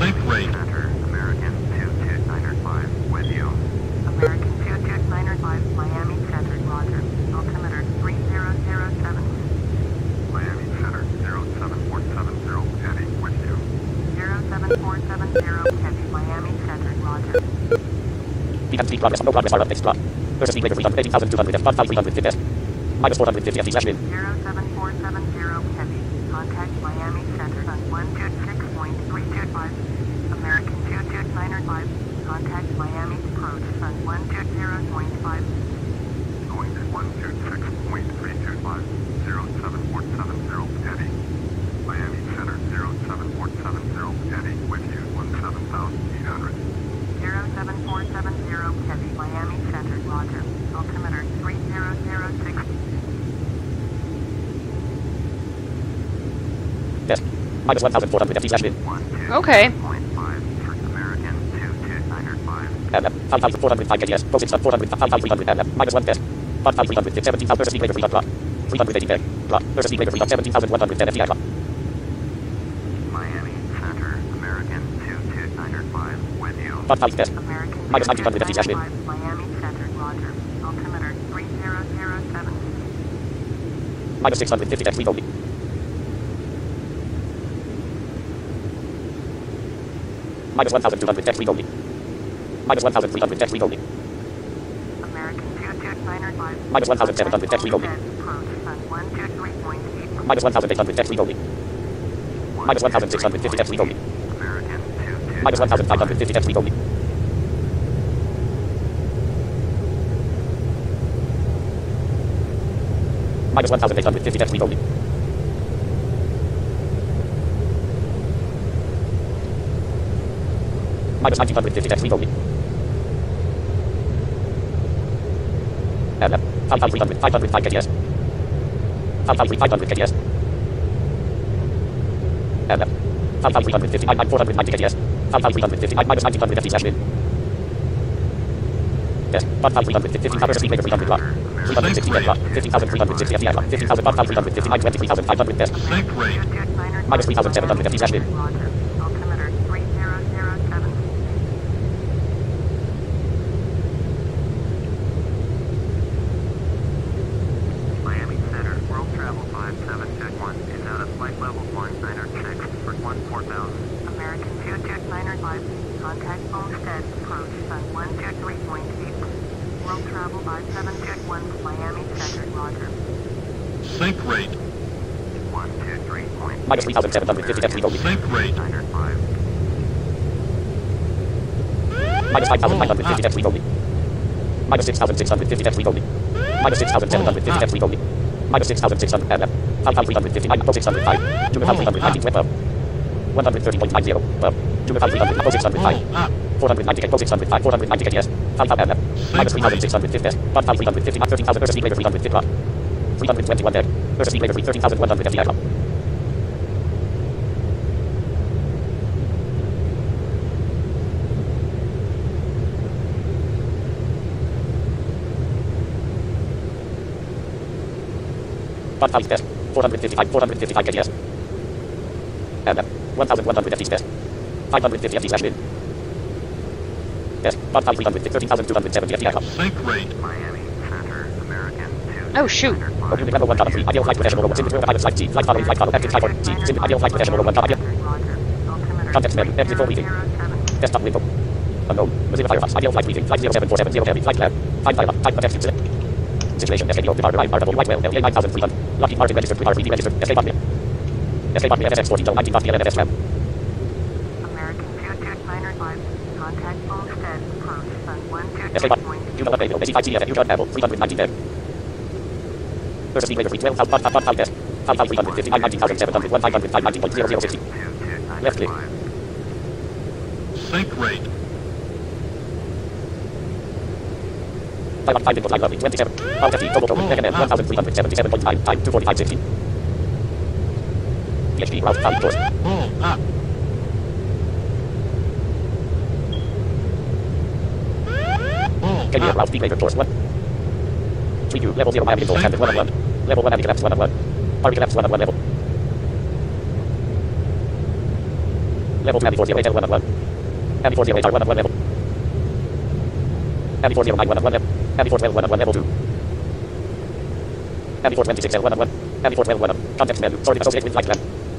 Sync rate. Center, American two two nine five, with you. American two two nine five, Miami Center, Roger. Altimeter three zero zero seven. Miami Center, zero seven four seven zero, heading with you. zero seven four seven zero, heavy, Miami Center, Roger. Defense progress. No progress. R updates plot. Versus speed rate of eighteen thousand two hundred. one thousand three hundred fifty. Minus four hundred fifty F T slash min. zero seven four seven zero, heavy. Contact Miami Center on one two six point three two five. American two two nine five. Contact Miami approach on one two zero point five. Going to one two six point three two five, zero seven four seven zero, heading. Miami Center, zero seven four seven zero, heading with you, seventeen eight hundred. zero seven four seven zero, heavy, Miami Center, Roger. Altimeter three zero zero six. Yes. Minus one thousand four hundred F T slash min. Okay. Point five for American two two nine five. M F. five thousand four hundred five K D S. Postage on four hundred. five thousand three hundred M F. Minus one test. one thousand three hundred. seventeen thousand. Versus speed rate of three plot. three hundred eighty K. Plot. Versus speed rate of three. seventeen thousand one hundred ten F T I plot. Miami Center, American two two nine five, with you. one thousand test. American Minus nineteen hundred F T slash min. Miami Center, Roger. Altimeter three zero zero seven. Minus six hundred fifty F T only. Minus one thousand two hundred F T only. Minus one thousand three hundred F T only. American two two nine five. Minus one thousand seven hundred F T only. Approach on one two three point eight. Minus one thousand eight hundred F T only. Minus one thousand six hundred fifty F T only. American two two. Minus one thousand five hundred fifty F T only. Minus one thousand eight hundred fifty F T only. Minus nineteen hundred fifty F T only. M F. five thousand three hundred. five hundred five K D S. five thousand five hundred K D S. M F. five thousand three hundred fifty. four hundred ninety K D S. five thousand three hundred fifty. Minus nineteen hundred F T slash min. Yes. one thousand three hundred fifty. fifteen thousand speed rate of three hundred plot. three hundred sixty F plot. fifteen thousand three hundred sixty F T I plot. fifteen thousand. one thousand three hundred fifty. twenty-three thousand five hundred test. Sync rate. Minus three thousand seven hundred F T slash min. Roger. Altimeter three zero zero seven. Miami Center, World Travel five seven two one is out of flight level one nine six for one four thousand. American two two nine five. Contact Homestead approach on one two three point eight. World Travel five seven two one, Miami Center, Roger. Sync rate. one two three point Minus three thousand seven hundred fifty F T only. Sync rate. nine five. Minus five thousand five hundred fifty F T only. Minus six thousand six hundred fifty F T only. Minus six thousand seven hundred fifty F T only. Minus six thousand six hundred M F. five thousand three hundred fifty. Minus six hundred five. two thousand three hundred nineteen twelve. one hundred thirty point nine zero. two thousand three hundred. six hundred five. Pull up. four hundred ninety K. six hundred five. four hundred ninety K D S. five thousand M F. Minus three thousand six hundred fifty. one thousand three hundred fifty. thirteen thousand. Versus speed rate of three hundred fifty plot. three hundred twenty-one dead. Versus speed rate of thirteen thousand one hundred F T I plot. one thousand test. four hundred fifty-five. four hundred fifty-five K D S. M F. one thousand one hundred F T test. five hundred fifty F T slash min. Test. one thousand three hundred fifty. thirteen thousand two hundred seventy F T I plot. Sync rate. Miami Center, American two. Oh, shoot. Unit level one, three. Ideal flight professional. Sim between pilot flight G. Flight following flight follow. Active flight G. Sim ideal flight professional. One Roger. ideal. Altimeter Context menu. Exit for briefing. Desktop window. Unknown. Mozilla Firefox. Ideal flight briefing. Flight zero seven four seven zero heavy. Flight plan. Find pilot. Type of select. Situation. S A D O. Departure. I. Marble. White whale. L A nine thousand three hundred. Lockheed Martin registered. R V D registered. Escape on me. Escape on me. F S X fourteen. nineteen. F S M. American two two nine five. Contact Homestead approach on one two Escape three on. point You know what they will. eighty-five T F. You got Apple. three hundred nineteen dead. Versus speed rate of three twelve thousand. one thousand test. five thousand three hundred fifty. nineteen thousand seven hundred. one five hundred. nineteen point zero zero sixty. Left click. Sync rate. five five input line lovely. twenty-seven. Alt F T. Total total. Recommend. one thousand three hundred seventy-seven point nine. Time. two forty-five sixty. P H P. Route. Value course. Pull up. Pull Can you up. route speed later course one? three Q. Level zero Miami Info. Standard one on one. Level one Miami collapse one on one. Party collapse one on one level. Level two, Abby four zero eight L one of one. Abby four zero eight R one of one level. Abby four zero nine one of one level. Abby four twelve one of one level two. Abby four twenty-six L one of one. Abby four twelve one of. Context menu. Sorted associate with flight plan.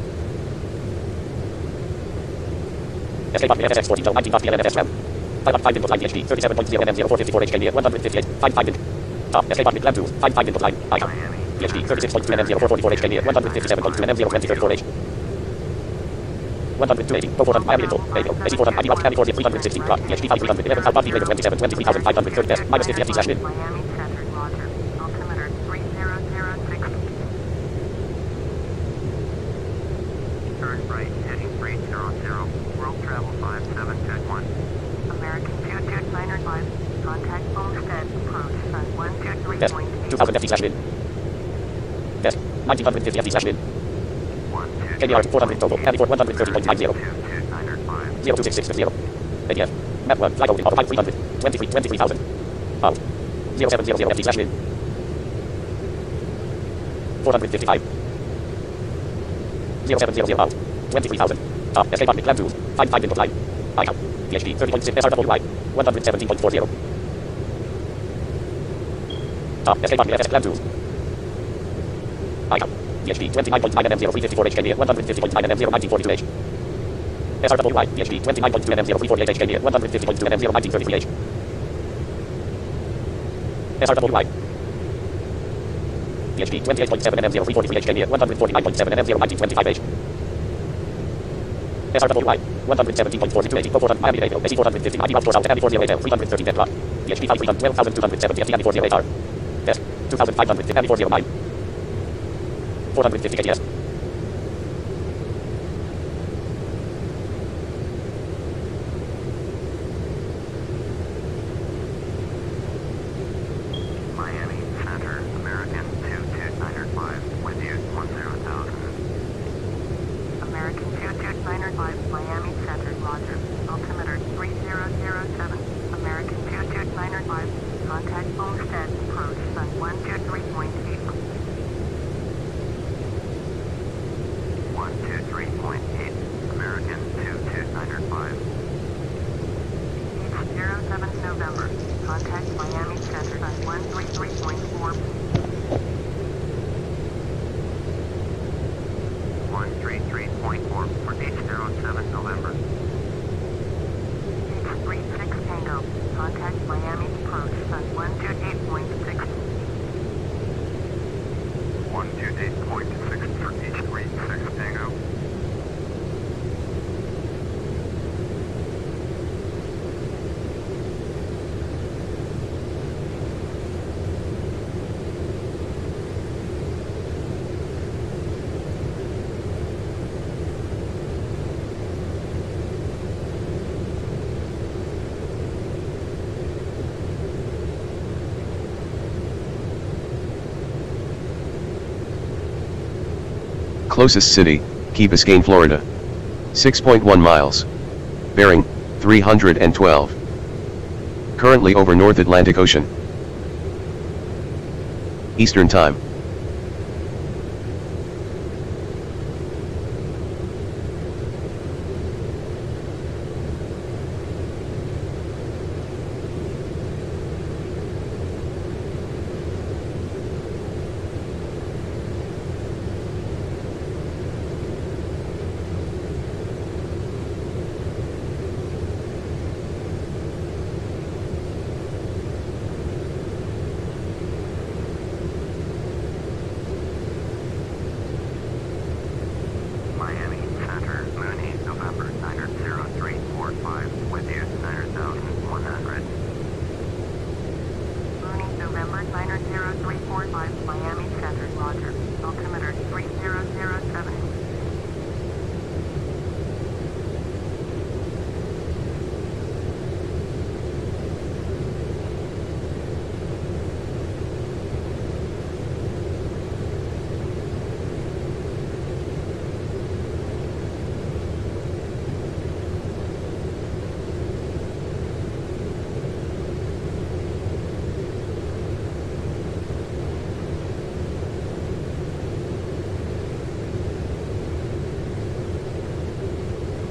Escape off the F S X fourteen nineteen off the L N F S RAM. five five input line P H D thirty-seven point zero M M zero four five four H K B one hundred fifty-eight. Find five input. Top. Escape off the plan two. Find five input line. Icon. P H D thirty-six point two M M zero four four four H K B one hundred fifty-seven point two M M zero twenty thirty-four H. one hundred eighty. Go for Miami info. Radio. A C four hundred. I D four three hundred sixty. P H D five three hundred. eleven. South Bobby Radio twenty-seven. twenty-three thousand five hundred thirty. Minus fifty F T slash min. Miami Center, Roger. Altimeter three zero zero six. Turn right, heading three zero zero. World travel five seven two one. American two two nine five. Contact Homestead. Approach Sun one two three Test. point eight. two thousand F T slash min. Test. nineteen fifty F T slash min. K B R four hundred total. Abby four one hundred thirty point nine zero. zero two six six zero. A D F. Map one. Flight holding. Autopilot three hundred. twenty-three. twenty-three thousand. Out. zero seven zero zero F T slash min. four hundred fifty-five. zero seven zero zero out. twenty-three thousand. Top. Escape on plan two. Find five input line. Icon. P H D thirty point six S R W Y. one hundred seventeen point four zero. Top. Escape on F S plan two. Icon. P H D twenty-nine point nine M M zero three five four H K B one hundred fifty point nine M M zero nineteen forty-two H. S R W Y. P H D twenty-nine point two M M zero three forty-eight H K B one hundred fifty point two M M zero nineteen thirty-three H. S R W Y. P H D twenty-eight point seven M M zero three forty-three H K B one hundred forty-nine point seven M M zero nineteen twenty-five H. S R W Y. one hundred seventeen point four two eight. Go for Miami Radio. A C four hundred fifty. I D four South. Abby four zero eight L three hundred thirty Delta. P H D five three hundred. twelve thousand two hundred seventy. Abby four zero eight R. S. two thousand five hundred. Abby four zero nine. four hundred fifty K T S. Miami Center, American two two nine five, with you one zero thousand. American two two nine five. Miami Center, Roger. Altimeter three zero zero seven. American two two nine five. Contact Homestead. Approach Sun one two three point eight. one two three point eight, American two two nine five. H zero seven November. Contact Miami Center on one three three point four. one three three point four for H zero seven November. H three six Tango. Contact Miami Approach on one two eight point six. one two eight point six for H three six Tango. Closest city, Key Biscayne, Florida. six point one miles. Bearing, three hundred twelve. Currently over North Atlantic Ocean. Eastern Time.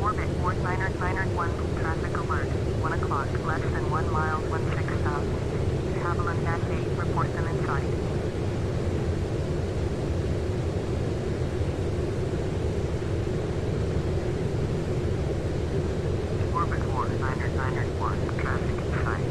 Orbit four nine nine one, traffic alert, one o'clock, less than one mile, sixteen thousand. Havilland Dash eight, report them in sight. Orbit four nine nine one, traffic in sight.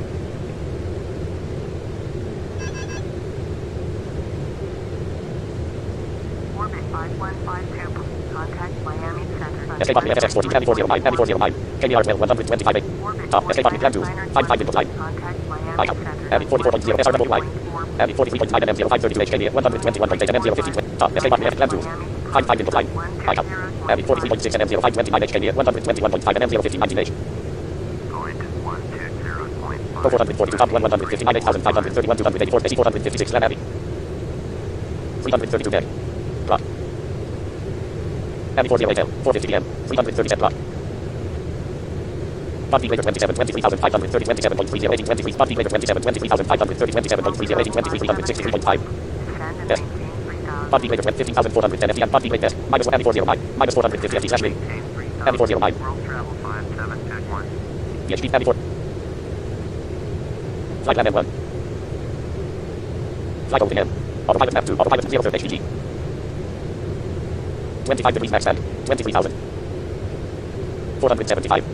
Orbit five one five two, contact Miami Center. S A button F X fourteen, Heavy four oh nine, Heavy four oh nine, K B R L one twenty-five A. Top, S A button, Plan two, five five into line. Contact Miami I Center. Heavy forty-four point zero, S R W Y. Heavy forty-three point nine M M zero five thirty-two H K B, one twenty-one point eight M M zero fifteen. Top, S A button, F Plan two, five five into line. I Heavy forty-three point six M M zero five twenty-nine H K B, one twenty-one point five M M zero fifteen nineteen H. Point one two zero point Go five. four forty-two, top one one fifty-nine, eight thousand five hundred thirty-one, two eighty-four, AC four fifty-six, Land Heavy. three thirty-two Day. Plot. Heavy forty-eight L, four fifty P M, three thirty-seven plot. Spot peak later twenty-seven, twenty-three thousand five hundred thirty, twenty-seven point three zero, eighteen, twenty-three, spot peak later twenty-seven, twenty-three thousand five hundred thirty, twenty-seven point three zero, eighteen, twenty-three, three sixty-three point five. Yes. Spot peak later fifteen thousand four hundred ten F T M, spot peak later test, minus Heavy four oh nine, minus four fifty F T slash ring. Heavy four oh nine. World travel five seven two one. P H P Heavy four. Flight land M one. Flight holding M. Autopilot map two, autopilot zero third H P G. twenty-five degrees max band, twenty-three thousand. four seventy-five.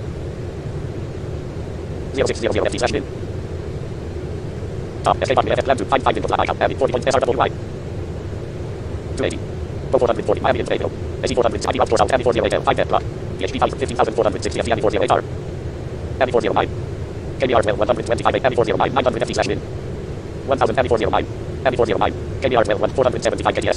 zero six zero zero F T slash min. Top, S A button, F F plan two, five five into flat, I count, Heavy forty point S R W Y. two eighty. Go four forty, Miami in Fayetteville. A C four hundred, I D outdoors out, Heavy forty L, five ten plot. P H P fifteen thousand four hundred sixty, F T Heavy forty L R. Heavy forty oh nine. K B R twelve, one twenty-five, Heavy forty oh nine, nine hundred F T slash min. one thousand, Heavy forty oh nine. Heavy forty oh nine. K B R twelve, four seventy-five K D S.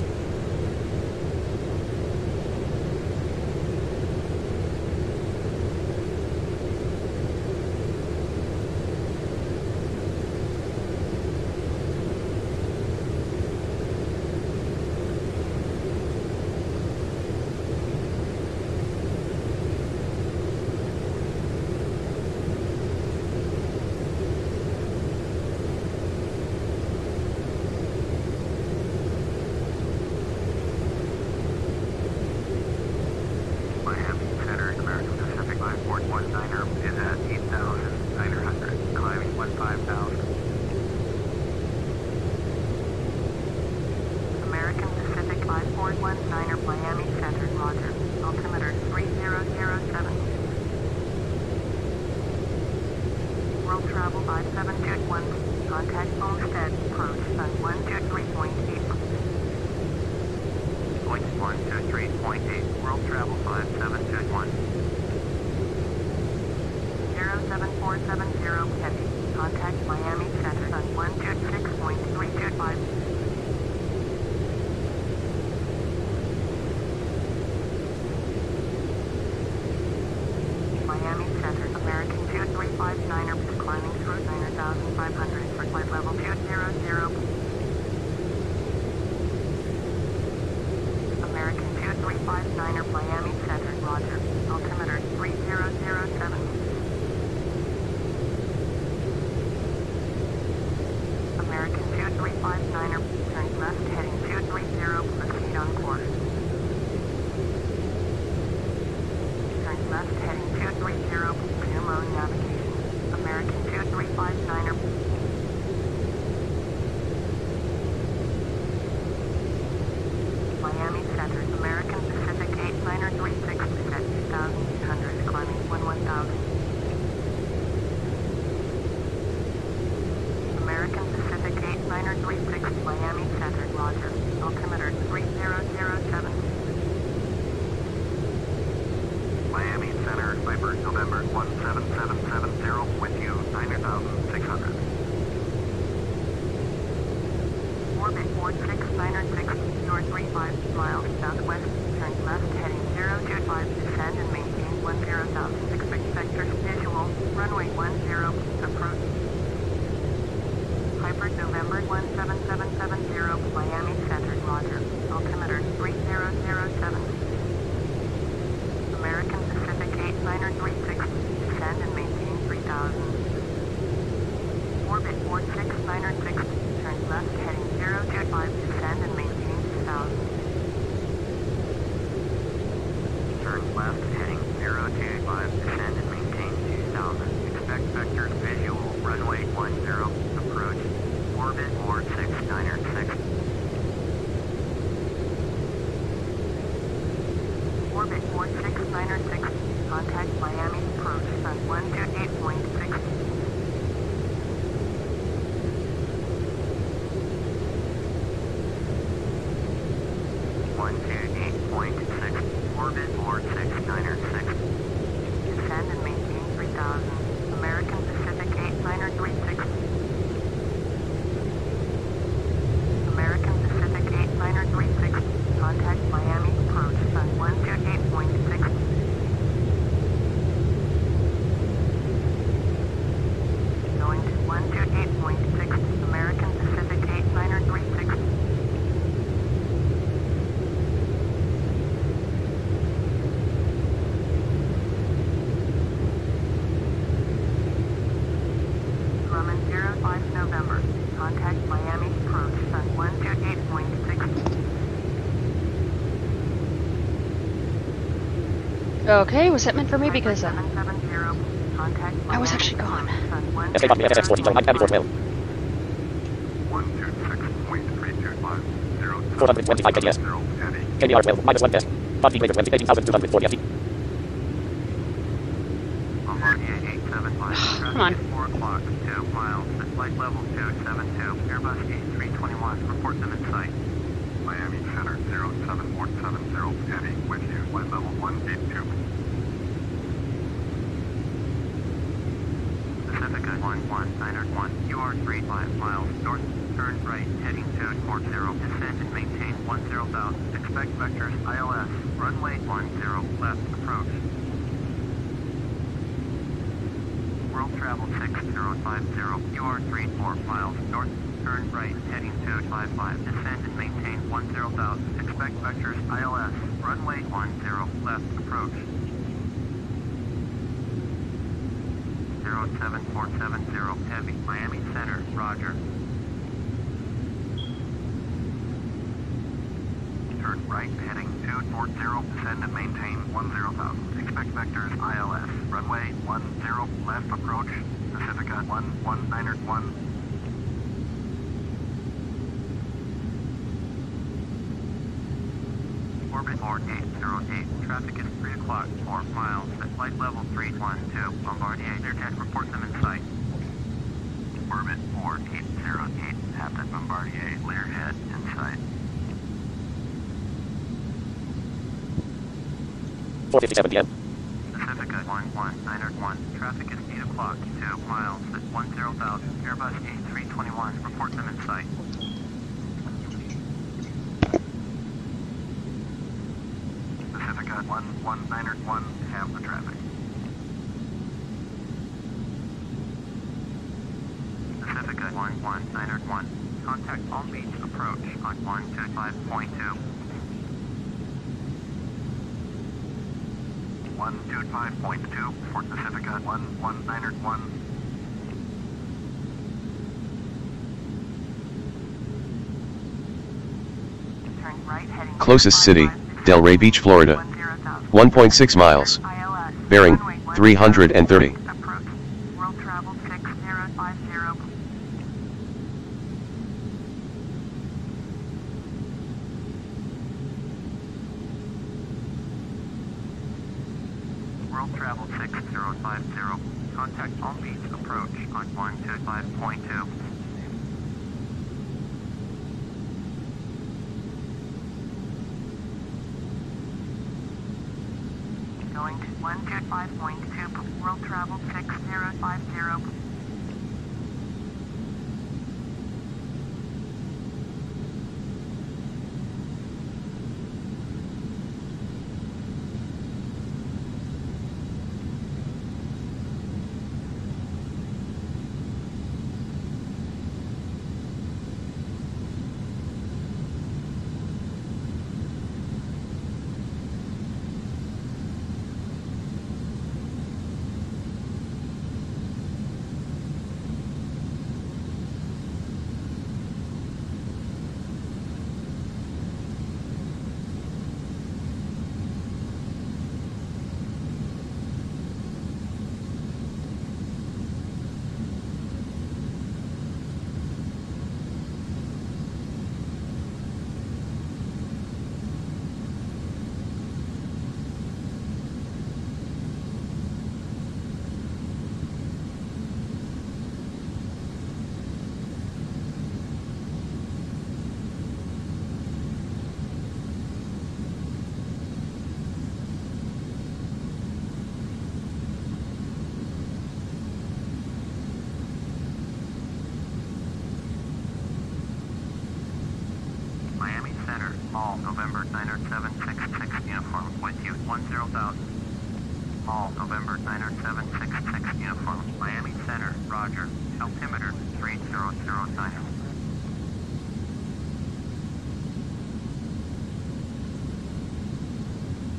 Miami Center, American Pacific five four one niner is at eight thousand nine hundred, climbing fifteen thousand. American Pacific five four one niner, Miami Center, Roger. Altimeter three zero zero seven. World Travel five seven two one. Contact Homestead, approach sun one two three point eight. Point one two three point eight. World travel five seven two one. zero seven four seven zero, heavy. Contact Miami Center sun one two six point three two five. Miami Center, American two three five niner, climbing through nine thousand five hundred for flight level two zero zero. American two three five niner, Miami Center, Roger. Altimeter three zero zero seven. American two three five niner, turn left heading two three zero, proceed on course. Turn left heading two three zero, clear mode navigation. American two three five niner. Miami Center, American Pacific eight niner three six at two thousand eight hundred, climbing one thousand. American Pacific eight niner three six, Miami Center, Roger. Altimeter three zero zero seven. Miami Center, Viper November one seven seven seven zero with you, nine thousand six hundred. Orbit four six niner six, your three five miles southwest, turn left heading zero two five, descend and maintain one zero thousand, expect sector visual, runway one zero, approach. Piper November one seven seven seven zero, Miami Center, Roger. Altimeter three zero zero seven. American Pacific eight niner three six, descend and maintain three thousand. Orbit four six niner six, turn left heading zero two five, descend and maintain two thousand. Turn left heading zero five November. Contact Miami approach sun one two eight point six. Okay, was that meant for me? Because uh, seven seven zero. Contact I was Miami actually gone. approach sun one S A copy S S fourteen zone nine Abbey Fort Well. one two six point three two five zero four hundred twenty-five K D S. zero heavy. K D R twelve minus one test. Body weight twenty eighteen thousand two hundred forty F T. Bombardier eight seven five. Come on. four o'clock, two miles, at flight level two seven two, Airbus A three twenty-one, report them in sight. Miami Center zero seven four seven zero heavy with you. Flight level one eight two. Pacifica one one nine one, you are three five miles north, turn right, heading two four zero, descend and maintain one zero thousand, expect vectors I L S, runway one zero, left, approach. World travel six zero five zero, you are three four miles north, turn right, heading two five five, descend and maintain one zero thousand, expect vectors I L S, runway one zero, left, approach. zero seven four seven zero, heavy, Miami Center, roger. Turn right heading two four zero. Descend and maintain one zero thousand. Expect vectors I L S. Runway one zero. Left approach. Pacifica one one nine one. Orbit four eight zero eight, traffic is three o'clock, four miles, at flight level three one two, Bombardier Learjet, report them in sight. Orbit four eight zero eight. Captain Bombardier Learjet in sight. four fifty-seven P M. Pacifica one one nine one, traffic is eight o'clock, two miles, at one zero thousand, Airbus A three twenty-one, report them in sight. Pacifica one one nine one. Have the traffic. Pacifica one one nine one, contact Palm Beach approach on one two five point two. one two five point two for Pacifica one one nine one. Turn right heading Closest city, Delray Beach, Florida. one point six miles. Bearing, three hundred thirty. Approach. World travel six zero five zero. World travel six zero five zero. Contact Palm Beach approach on one two five point two. Going to one two five point two, world travel six zero five zero. Miami Center, Mall, November nine seven six six, uniform, with you, one zero thousand. Mall, November nine seven six six, uniform, Miami Center, roger, altimeter, three zero zero nine.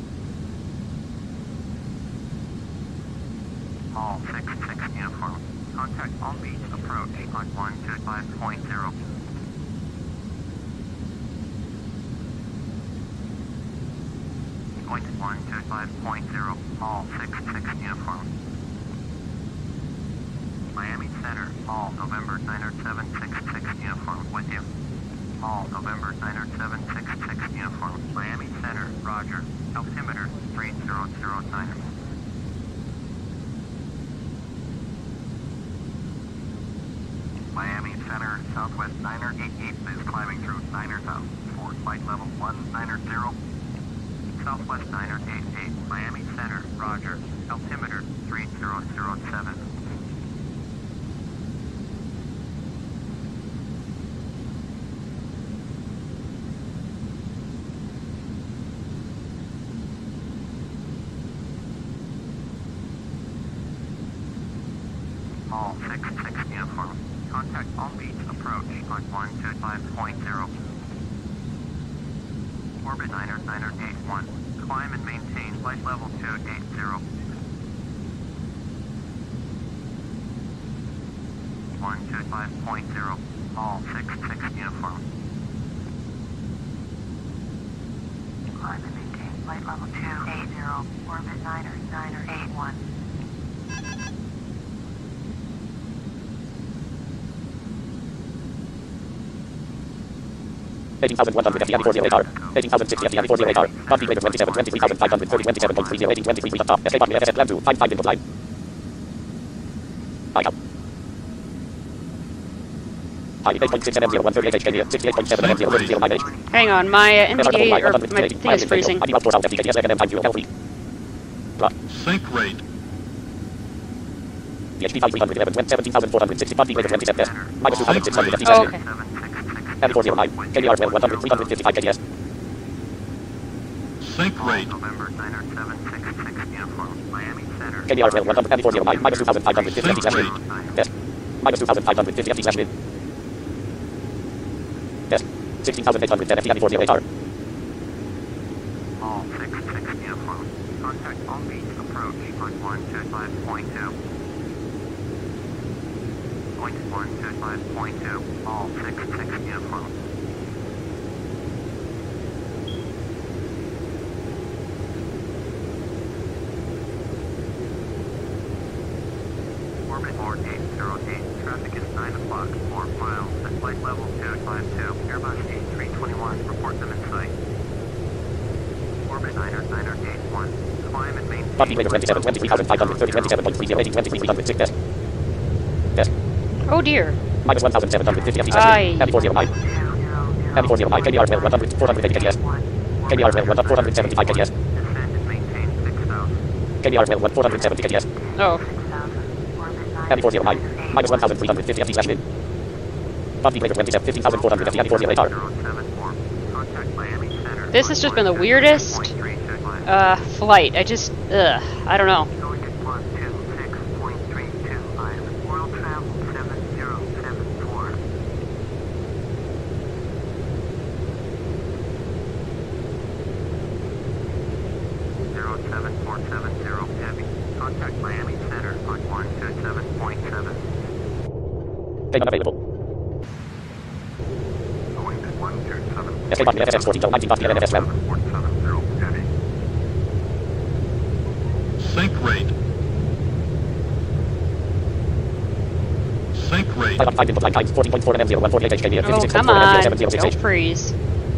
Mall six six, uniform, Contact Palm Beach approach on one two five point zero. Going to one two five point zero, all six six uniform. Miami Center, all November niner seven six six uniform with you. All November niner seven six six uniform. Miami Center, roger. Altimeter three zero zero nine. Miami Center, Southwest Niner eighty-eight is climbing through Niner South for flight level one niner zero. Southwest Niner eighty-eight, Miami Center, roger. Altimeter three zero zero seven. All six six uniform. Contact Palm Beach approach on one two five point zero. Orbit Niner Niner eight one. Climb and maintain flight level two eight zero. one two five point zero. All six six uniform. Climb and maintain flight level two eight zero. Orbit Niner Niner eight one. eighteen thousand one hundred fifty forty radar. eighteen thousand sixty forty radar. Bounty radar twenty-seven, twenty-three thousand five hundred thirty, twenty-seven point three zero, eighty, twenty-three feet up top. Escape on the S S plan two, five five input line. Five out. Height eight point six M zero one thirty-eight H K near sixty-eight point seven M zero thirty nine H. Hang on, my uh, M D A or my thing is freezing. Sync rate. The H P five three hundred eleven, seventeen thousand four hundred sixty, bounty radar twenty-seven S. Minus two thousand six hundred fifty. Oh, okay. M four zero nine. K D R twelve, one hundred, three hundred fifty-five K D S. Sync rate. November Niner seven six six uniform. Miami Center. K D R twelve, one hundred, M four zero nine, minus two thousand five hundred fifty F T slash min. Yes. Minus two thousand five hundred fifty F T slash min. Yes. sixteen thousand eight hundred ten F T M four zero eight R. All six six uniform. Contact Palm Beach approach on one two five point two. Going to one two five point two. All six six uniform. Orbit board eight zero eight. Traffic is nine o'clock. four miles at flight level two five two. Airbus eight three twenty-one. Report them in sight. Orbit Niner Niner eight one. Climb and maintain. Bounty radar twenty-seven, twenty-three thousand five hundred thirty, twenty-seven point three zero, eighty, twenty-three three hundred six S. Yes. Oh dear. Minus one thousand seven hundred fifty F T slash min. M four zero nine. M four zero nine. K D R twelve, one hundred, four hundred eighty K D S. K D R twelve, four hundred seventy-five K D S. Descend and maintain six thousand. K D R twelve, four hundred seventy K D S. Oh. M four zero nine. Minus one thousand three hundred fifty F T slash min. Bounty radar twenty-seven, fifteen thousand four hundred F T M four zero eight R. This has just been the weirdest uh, flight. I just, ugh, I don't know. Contact Miami Center on one two seven point seven. Date unavailable. Going to one two seven. Escape on the F S X fourteen, nineteen Bounty L N S RAM. Report seven zero heavy. Sync rate. Sync rate. five five input line times, fourteen point four M zero one forty-eight H K near Oh, fifty-six point come four M zero on. seven zero six H. Don't freeze.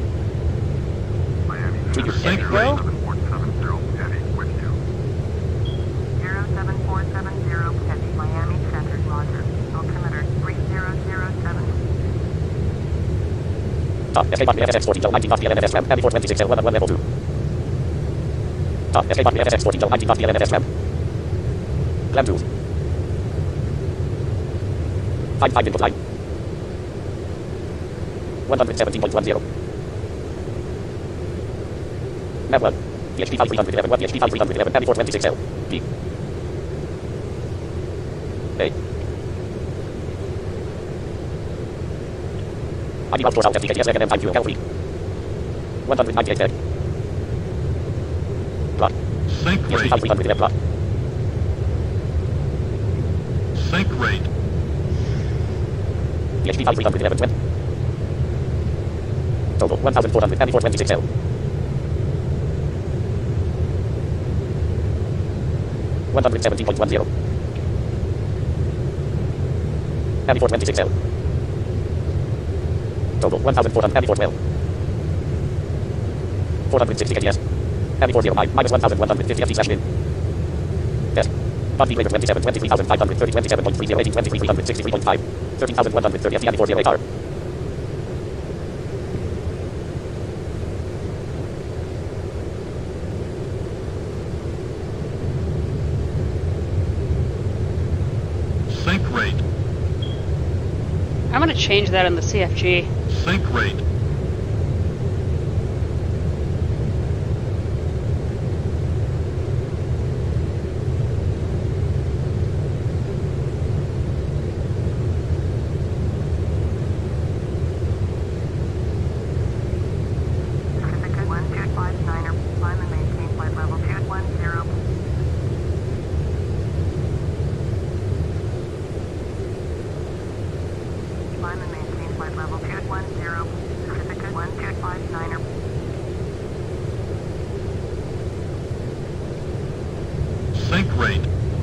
Miami Preview. Center. Sync rate. Report seven zero heavy with you. zero seven four seven zero heavy Miami Center, roger. Altimeter three zero zero seven. Top. Escape on the F S X fourteen, nineteen Bounty L N S RAM. M four twenty-six L one one level two. Top. Escape on the F S X fourteen, nineteen Bounty L N S RAM. Clam two. five five input line. one hundred seventeen point one zero. Map one. P H P five three eleven, one P H P five three eleven, M four twenty-six L. B. A. I D outdoor south F T K T S second M time fuel L three. one hundred ninety-eight F. Plot. Sync P H P rate. five three eleven plot. Sink rate. P H D five three hundred eleven. Total one thousand four hundred four twenty-six L. one hundred seventeen point one zero. four twenty-six L. Total one thousand four hundred twelve. four hundred sixty K T S. four oh nine minus one thousand one hundred fifty F T slash min. Test. Body greater twenty-seven, twenty-three thousand five hundred thirty, twenty-seven point three zero, eighteen, twenty-three, three hundred sixty-three point five, thirteen thousand one hundred thirty F T four oh eight R. Sink rate. I'm gonna change that in the C F G. Sink rate. Pacifica one two five niner, climb and maintain flight level two one zero. Climb and maintain flight level two one zero. Pacifica one two five niner. Sink rate.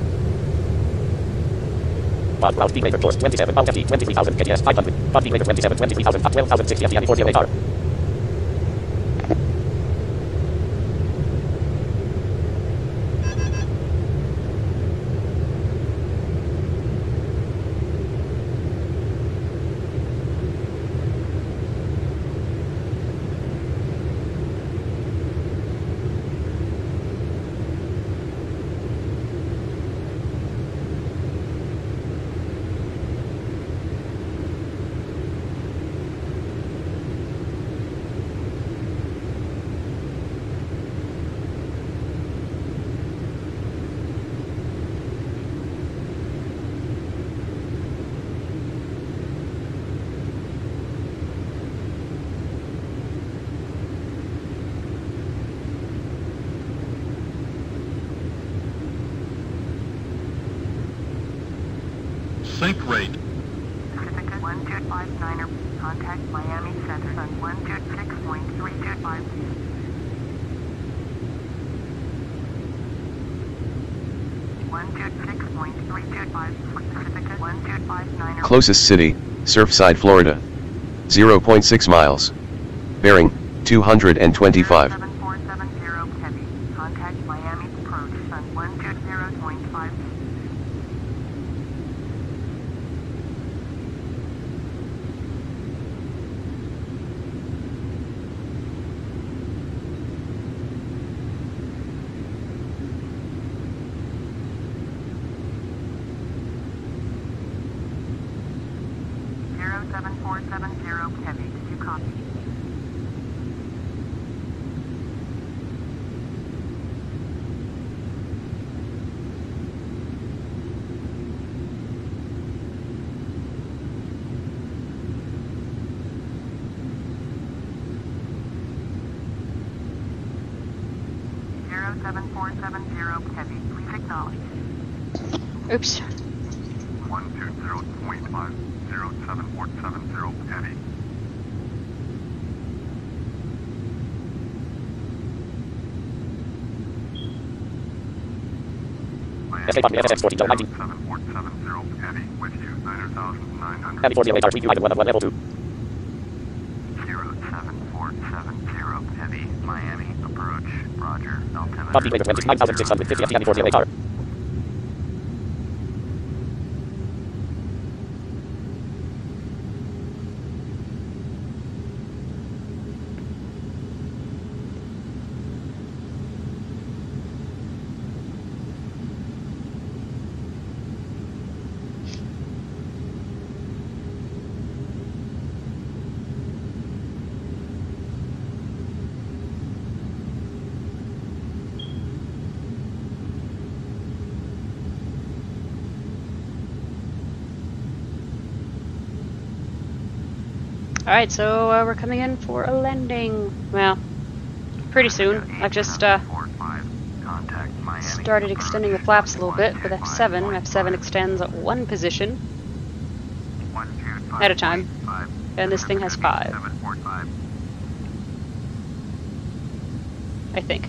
Body route greater course twenty-seven, F T twenty-three thousand K T S five hundred. Body greater twenty-seven, twenty-three thousand, twelve thousand sixty F T four oh eight R. Sink rate. Pacifica one two five niner, contact Miami Center on one two six point three two five. one two six point three two five, Pacifica one two five niner. Closest city, Surfside, Florida. zero point six miles. Bearing, two hundred twenty-five. seven four seven zero heavy, contact Miami approach on one two zero point five. zero seven four seven zero heavy, did you copy? zero seven four seven zero heavy, please acknowledge. Oops. one two zero point five zero seven four seven zero heavy. S A Body F S X fourteen L nineteen. seven four seven zero heavy with you, nine thousand nine hundred. four oh eight R three item one of one level two. zero seven four seven zero heavy, Miami approach, roger, altimeter. Body greater twenty-nine thousand six hundred fifty F T four oh eight R. Alright, so uh, we're coming in for a landing. Well, pretty soon. I've just, uh, four five, contact my started extending the flaps a little bit with F seven. F seven extends at one position at a time, and this thing has five. I think.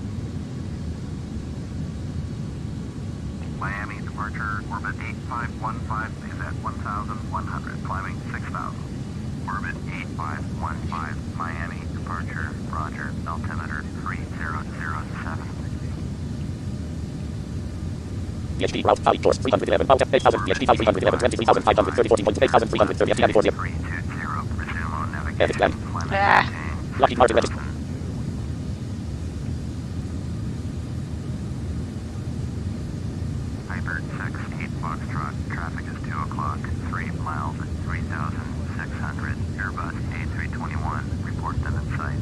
Miami departure, orbit eight five one five, is at one thousand one hundred, climbing six thousand. Orbit eight five one five, Miami departure, roger, altimeter three zero zero seven. D H D route five course three hundred eleven, out eight thousand, D H D five three hundred eleven, twenty-three thousand five hundred thirty, fourteen point eight thousand three hundred thirty, F D forty. three two zero, resume on Edit plan. navigation, climate Ah. maintain. Lockheed Martin register. Piper six eight Foxtrot, traffic is two o'clock, three miles at three thousand six hundred, Airbus A three twenty-one, report them in sight.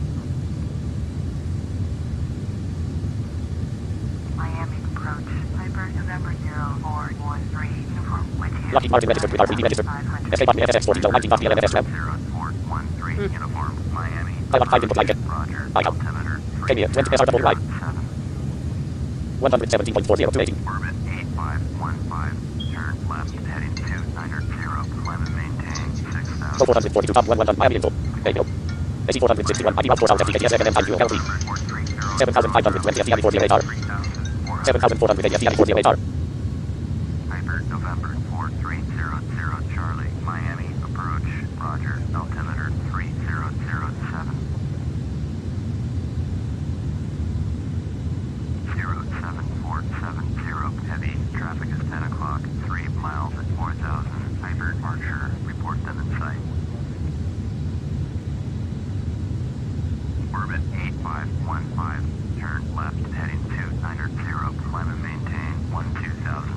Miami approach. Piper November zero four one three. Uniform with you. Lockheed Martin registered with R three D registered. S A Martin F X forty, nineteen Mafia L N S lab. zero four one three, Hmm. uniform, Miami. I want five input line. Roger, I count. altimeter Kenya, twenty S R double right. seven. one hundred seventeen point four zero to eighty. Orbit eight five one five, turn left, heading to nine zero, climb and maintain six Go thousand. four hundred forty-two, top one hundred, Miami info. Radio. A C four hundred sixty-one, I D route four thousand, F T K S F N M five zero L three. seven thousand five hundred twenty, F D forty H R. seven thousand four hundred eighty, F D forty H R. Piper November four three zero zero, Charlie, Miami, approach, roger, altimeter three zero zero seven. zero seven four seven zero, heavy, traffic is ten o'clock, three miles at four thousand, Piper, Archer, report them in sight. Orbit eight five one five, turn left, heading to nine zero, climb and maintain one two thousand.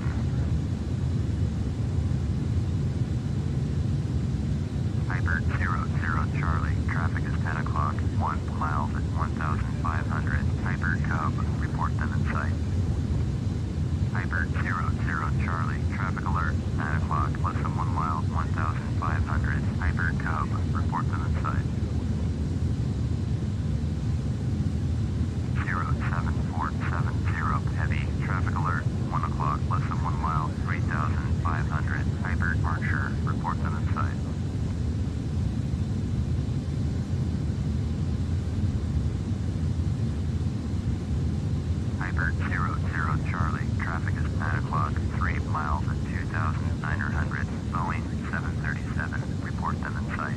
Piper zero zero, Charlie, traffic is ten o'clock, one miles at one thousand five hundred, Piper Cub, report them in sight. Piper zero zero, Charlie, traffic alert, nine o'clock, less than one mile, one thousand five hundred, Piper Cub, report them in sight. zero seven four seven zero, heavy, traffic alert, one o'clock, less than one mile, three thousand five hundred, Piper Archer, report them in sight. Piper zero zero, Charlie, traffic is nine o'clock, three miles at two thousand nine hundred, Boeing seven thirty-seven, report them in sight.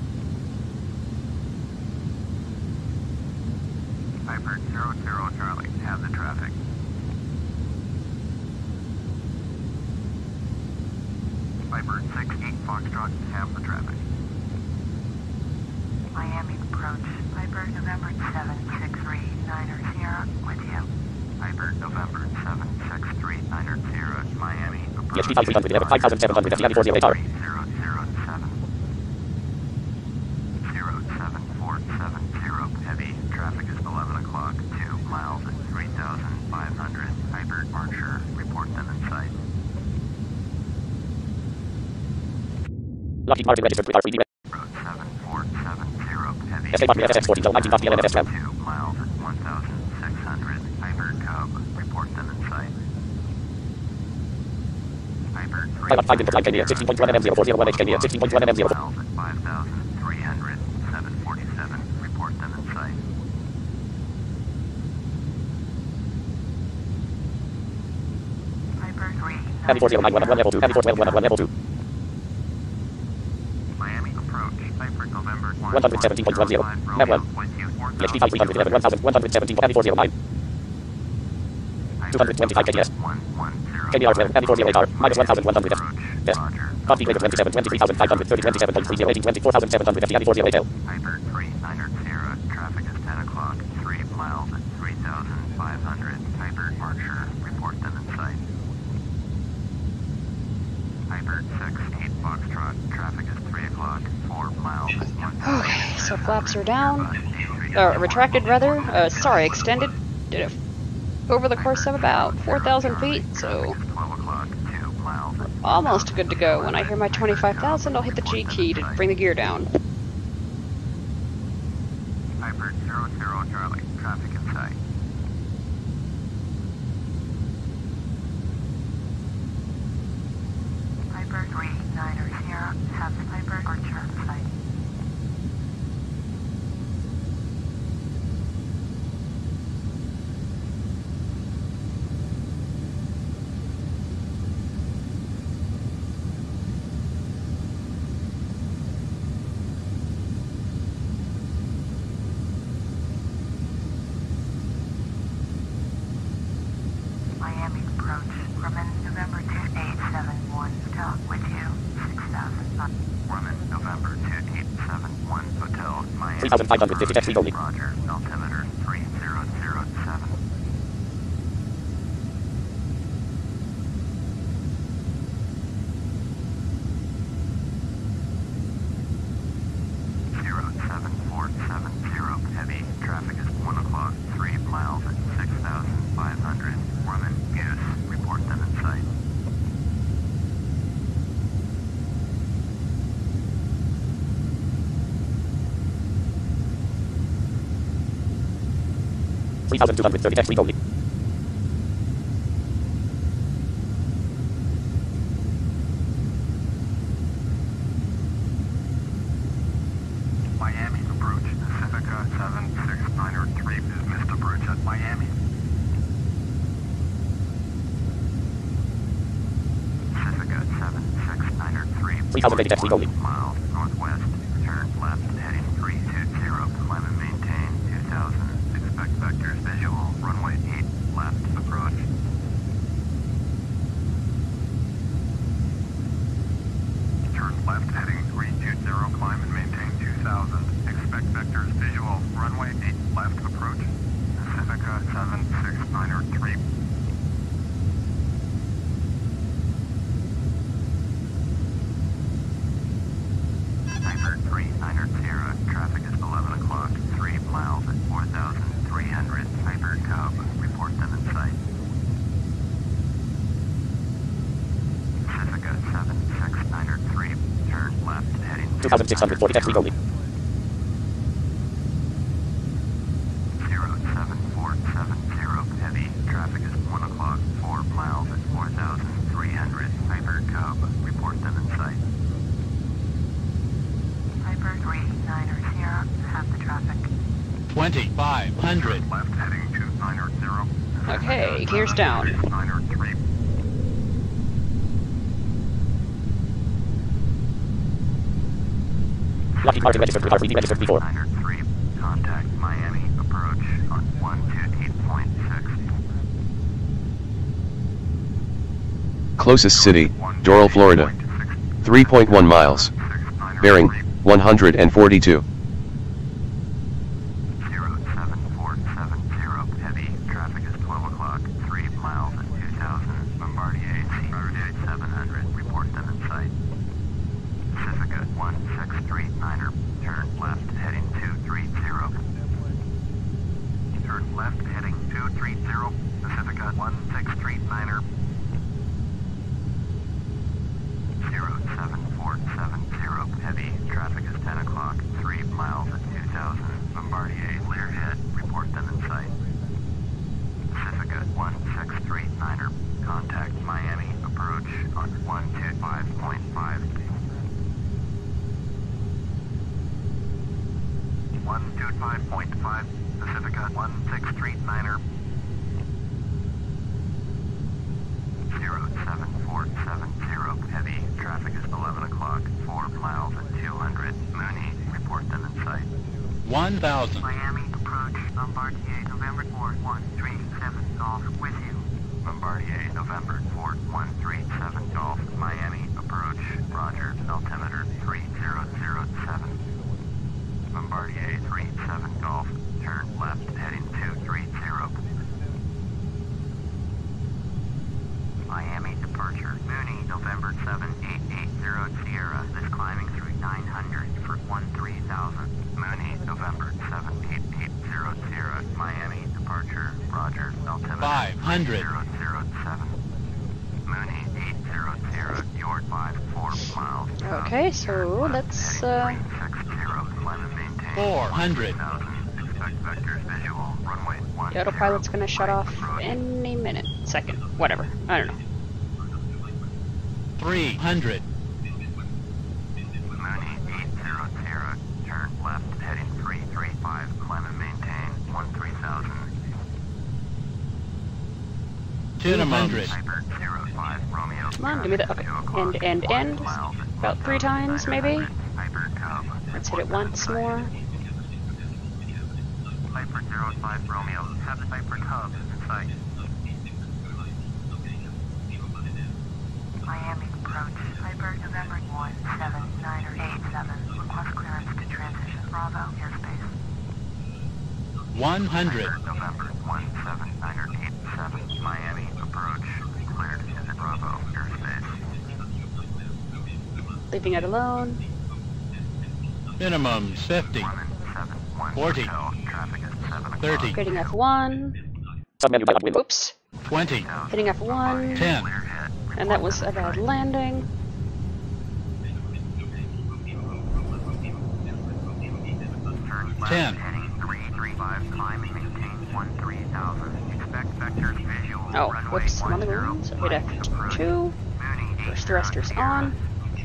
Piper zero zero, Charlie, have the traffic. Piper six eight Foxtrot, have the traffic. Miami approach. Piper November seven six three nine Sierra with you. Piper November seven six three nine Sierra, Miami, D H D approach. five three hundred eleven, five thousand seven hundred, F D forty H R. zero zero seven. zero seven four seven zero, heavy, traffic is eleven o'clock, two miles at three thousand five hundred, Piper Archer, report them in sight. Lockheed Martin registered with R three D. Road seven four seven zero, heavy, S A Martin F X forty, nineteen Mafia L N S lab. two miles at one thousand six hundred, Piper Cub, report them in sight. Piper three. I want five input line, Kenya, sixteen point one M zero four zero one H, Kenya, sixteen point one M zero four. Miles at five thousand three hundred, seven forty-seven, report them in sight. Piper three. Heavy four zero nine one at one level two, Heavy four twelve one at one level two. Miami approach, Piper November one hundred seventeen point one zero, Map one. D H D five three hundred eleven, one thousand one hundred seventeen, Heavy four zero nine. two hundred twenty-five K T S. K D R twelve, Heavy four zero H R, minus one thousand one hundred F. Yes. Copy later twenty-seven, twenty-three thousand five hundred thirty, twenty-seven point three zero, eighteen, twenty-four thousand seven hundred F D four zero H L. Piper three nine Sierra, traffic is ten o'clock, three miles at three thousand five hundred, Piper Archer, report them in sight. Piper six eight Foxtrot, traffic is three o'clock, four miles at one thousand. Okay, so flaps are down. Uh, retracted rather. Uh, sorry, extended. Did it over the course of about four thousand feet, so almost good to go. When I hear my twenty-five thousand, I'll hit the G key to bring the gear down. Piper zero zero Charlie, traffic in sight. Have the Piper Archer site. Miami approach. Grumman, November two eight seven one. Hotel with you. six thousand. Grumman, November two eight seven one. Hotel, Miami. three thousand five hundred fifty feet only. Roger, altimeter three zero zero seven. zero seven four seven zero. Heavy traffic is one o'clock, three miles at six thousand five hundred. Grumman, Goose, report them in sight. three thousand two hundred thirty feet only. Miami approach, Pacifica seven six nine three is missed approach at Miami. Pacifica seven six nine three. three thousand eighty feet only. Miles northwest, turn left heading three two zero, climb and maintain two thousand. Expect vectors visual, runway eight left approach. Turn left heading three two zero, climb and maintain two thousand. Expect vectors visual, runway eight left approach. Pacifica seven six nine three. Piper three nine zero, traffic is eleven o'clock, three miles at four thousand three hundred. Piper Cub, report them in sight. Pacifica seven six nine three, turn left heading two thousand six hundred forty feet only. zero seven four seven zero, heavy traffic is one o'clock, four miles at four thousand three hundred. Piper Cub, report them in sight. Piper three nine zero. Have the traffic. twenty-five hundred. Left heading two nine zero. Okay, gears down. nine three. Lockheed Martin registered radar three D registered before. nine three, contact Miami, approach on one two eight point six. Closest city, Doral, Florida. three point one miles. Bearing, one hundred forty-two. zero seven four seven zero, heavy traffic is twelve o'clock, three miles at two thousand. Bombardier C seven hundred, report them in sight. Pacifica one six three niner, turn left heading two three zero. Turn left heading two three zero, Pacifica one six three niner. zero seven four seven zero, heavy traffic is ten o'clock, three miles at two thousand. Bombardier clear head, report them in sight. Pacifica one six three niner, contact Miami, approach on one two five point five. one two five point five, Pacifica one six three niner. zero seven four seven zero, heavy traffic is eleven o'clock, four miles at two hundred. Mooney, report them in sight. one thousand. Miami approach. Bombardier November four one three seven Golf with you. Bombardier November four one three seven Golf, Miami approach. Roger, altimeter three zero zero seven. Bombardier three seven Golf, turn left heading two three zero. Miami departure. Mooney November seven eight eight zero Sierra is climbing through nine hundred for one three thousand. Mooney November seven eight eight zero Sierra, Miami departure. Roger, altimeter five hundred. zero zero seven. Mooney eight zero zero, you're five four miles. Okay, so let's uh, four hundred. the autopilot's gonna shut off any minute, second, whatever. I don't know. three hundred. two hundred. Piper zero five Romeo. Come on, give me the, okay. End, end, end. About three times, maybe? Piper Cub. Let's hit it once more. Piper zero five Romeo. Have the Piper Cub in sight. Miami approach. Piper November one seven nine eight seven. Request clearance to transition Bravo airspace. one hundred. Piper November one seven nine eight seven. Miami approach. Cleared to the Bravo airspace. Leaving it alone. Minimum fifty. Women seven one forty. Hotel. Traffic is seven o'clock. thirty. Hitting F one. Submenu dialog window. Oops. twenty. Hitting F one. ten. Clear head. And that was a bad landing. Turn left, ten. heading three three five, climb and maintain one three thousand. Expect vectors visual. Oh, runway whoops, I'm on the one zero. ground. So hit F Approach. two. Mooney eight First zero thrusters Sierra. on.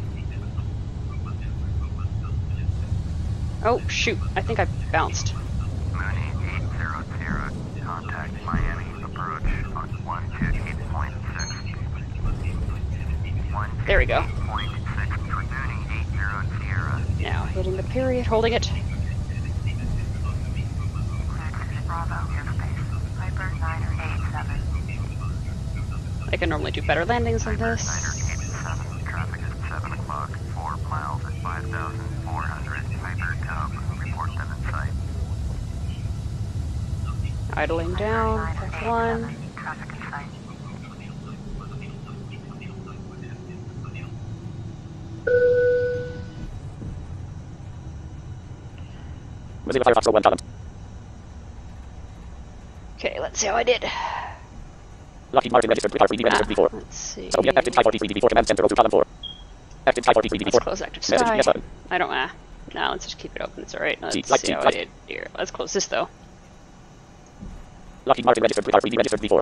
Oh, shoot. I think I bounced. Mooney eight zero Sierra. Contact Miami approach on one two eight point six. one two There we go. eight point six for Mooney eight zero Sierra. Now hitting the period, holding it. Cleared to Bravo airspace. Piper niner eight seven. I can normally do better landings than Niner this. eight seven. Traffic is seven o'clock. four miles at five thousand four hundred. Piper Cub. Report them in sight. Idling down, F one. Traffic in sight. Mozilla Firefox oh one column. Okay, let's see how I did. Lockheed Martin registered with R three D registered Ah, V four. let's see. Soviet active Type forty-three D V four command center oh two column four. Active Type forty-three D V Let's four. close active Message sky. yes button. I don't, ah. No, let's just keep it open. It's alright. Let's See, light, see see, how I light. did here. Let's close this though. Lockheed Martin registered with R three D registered V four.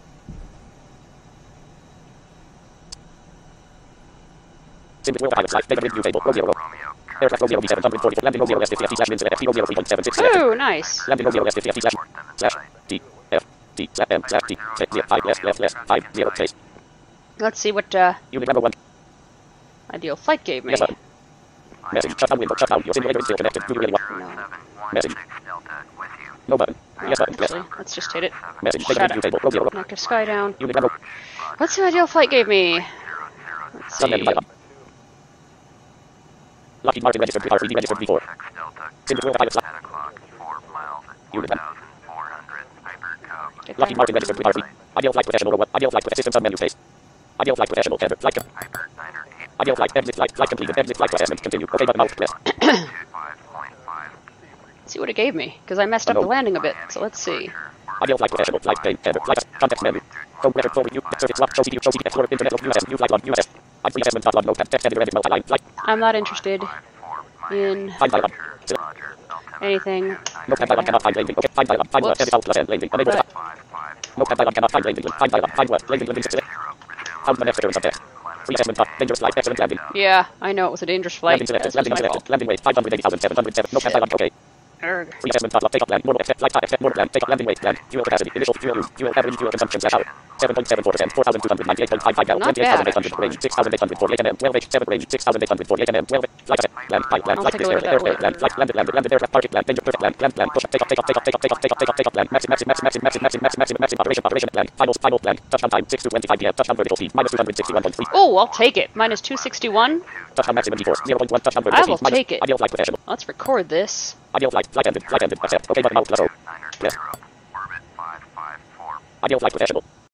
Symbol world pilot flight. Negative view table. Row zero. Romeo. Aircraft row zero B seven forty-four. Landing row zero S fifty slash wind select F T row zero three point seven six slash Ooh, nice. Landing row zero S fifty slash Report them in slash sight. T F T slash M slash T J zero five left left left five zero space. Let's see what uh, Unit number one. Ideal Flight gave me. Yes button. Message. Shut down window. Shut down. Your simulator is still connected. Do you really want? No. Message. Delta with you. No button. Yes button. Yes. Actually, let's just hit it. Message. Shut Negative view up. table. Row zero. Active sky down. Unit number. Let's see what Ideal Flight gave me. Let's see. Submenu dialog. Lockheed Martin registered with R three D registered V four. Symbol world pilot flight. ten o'clock. four miles at Unit four thousand four hundred. Piper Cub. Get Lockheed that. Martin registered with R three. Ideal flight professional. Row one. Ideal flight system sub menu space. Ideal flight professional. Enter. Flight. Piper niner eight. Ideal flight. Exit flight. Flight completed. Exit flight assessment. Continue. Okay button. Out. Press. five point five. Let's see what it gave me, because I messed up the landing a bit. So let's see. Ideal flight professional. Flight game. Enter. Flight. Context menu. Home record forward. U. Circuit swap. Show C P U. Show C P U. Explorer. Internet. U S S. U flight log. U S S. I free assessment. Log. Notepad. Text editor. Edit. Multi-line. Flight. I'm not interested in Find dialog. anything. Notepad dialog cannot find landing. Okay. Find dialog. Find word. Whoops. Edit alt plus N. Landing. Unable to But find. Notepad dialog cannot find landing. Find dialog. Find word. Landing. Landing. Success. Found the next return subtext. Free assessment. Top. Dangerous flight. Excellent landing. yeah, I know it was a dangerous flight. Landing selected. This was Landing my fault. selected. Landing weight. five hundred eighty thousand seven hundred seven. Notepad dialog. Okay. Erg. Free assessment. Top. Take up land. Normal accept. Flight type. Accept. Normal land. Take up landing weight. Land. Fuel capacity. Initial fuel use. Fuel average fuel consumption slash hour. seven point seven four percent. four thousand two hundred ninety-eight point five five gallons. Not twenty-eight thousand eight hundred. bad, Range. six thousand eight hundred forty-eight millimeters. twelve H. seven range. six thousand eight hundred forty-eight millimeters. twelve Flight accept. Land. Flight. Land. I'll Flight. take a look at that Airfare. later. Land. Flight. Landed. Landed. Landed. Aircraft. Target. Land. Danger. Perfect. Land. Land. Land. Push. Take off. Take off. Take off. Take off. Take off. Take off. Take off. Take off. Land. Massive. Massive. Massive. Massive. Massive. Massive. Massive. Massive. Massive. Operation. Operation. Land. Final. Final. Touchdown time. six to twenty-five P M. Touchdown vertical speed. Minus two hundred sixty-one point three. Oh, I'll take it. Minus two sixty-one. Touchdown maximum G-force. zero point one. Touchdown vertical I speed. will Minus. take it. Ideal flight professional. Let's record this. Ideal flight. Flight ended. Flight ended. Accept. Okay button. Out. Plus O. Niner Yes. zero. Orbit five five four. Ideal flight professional.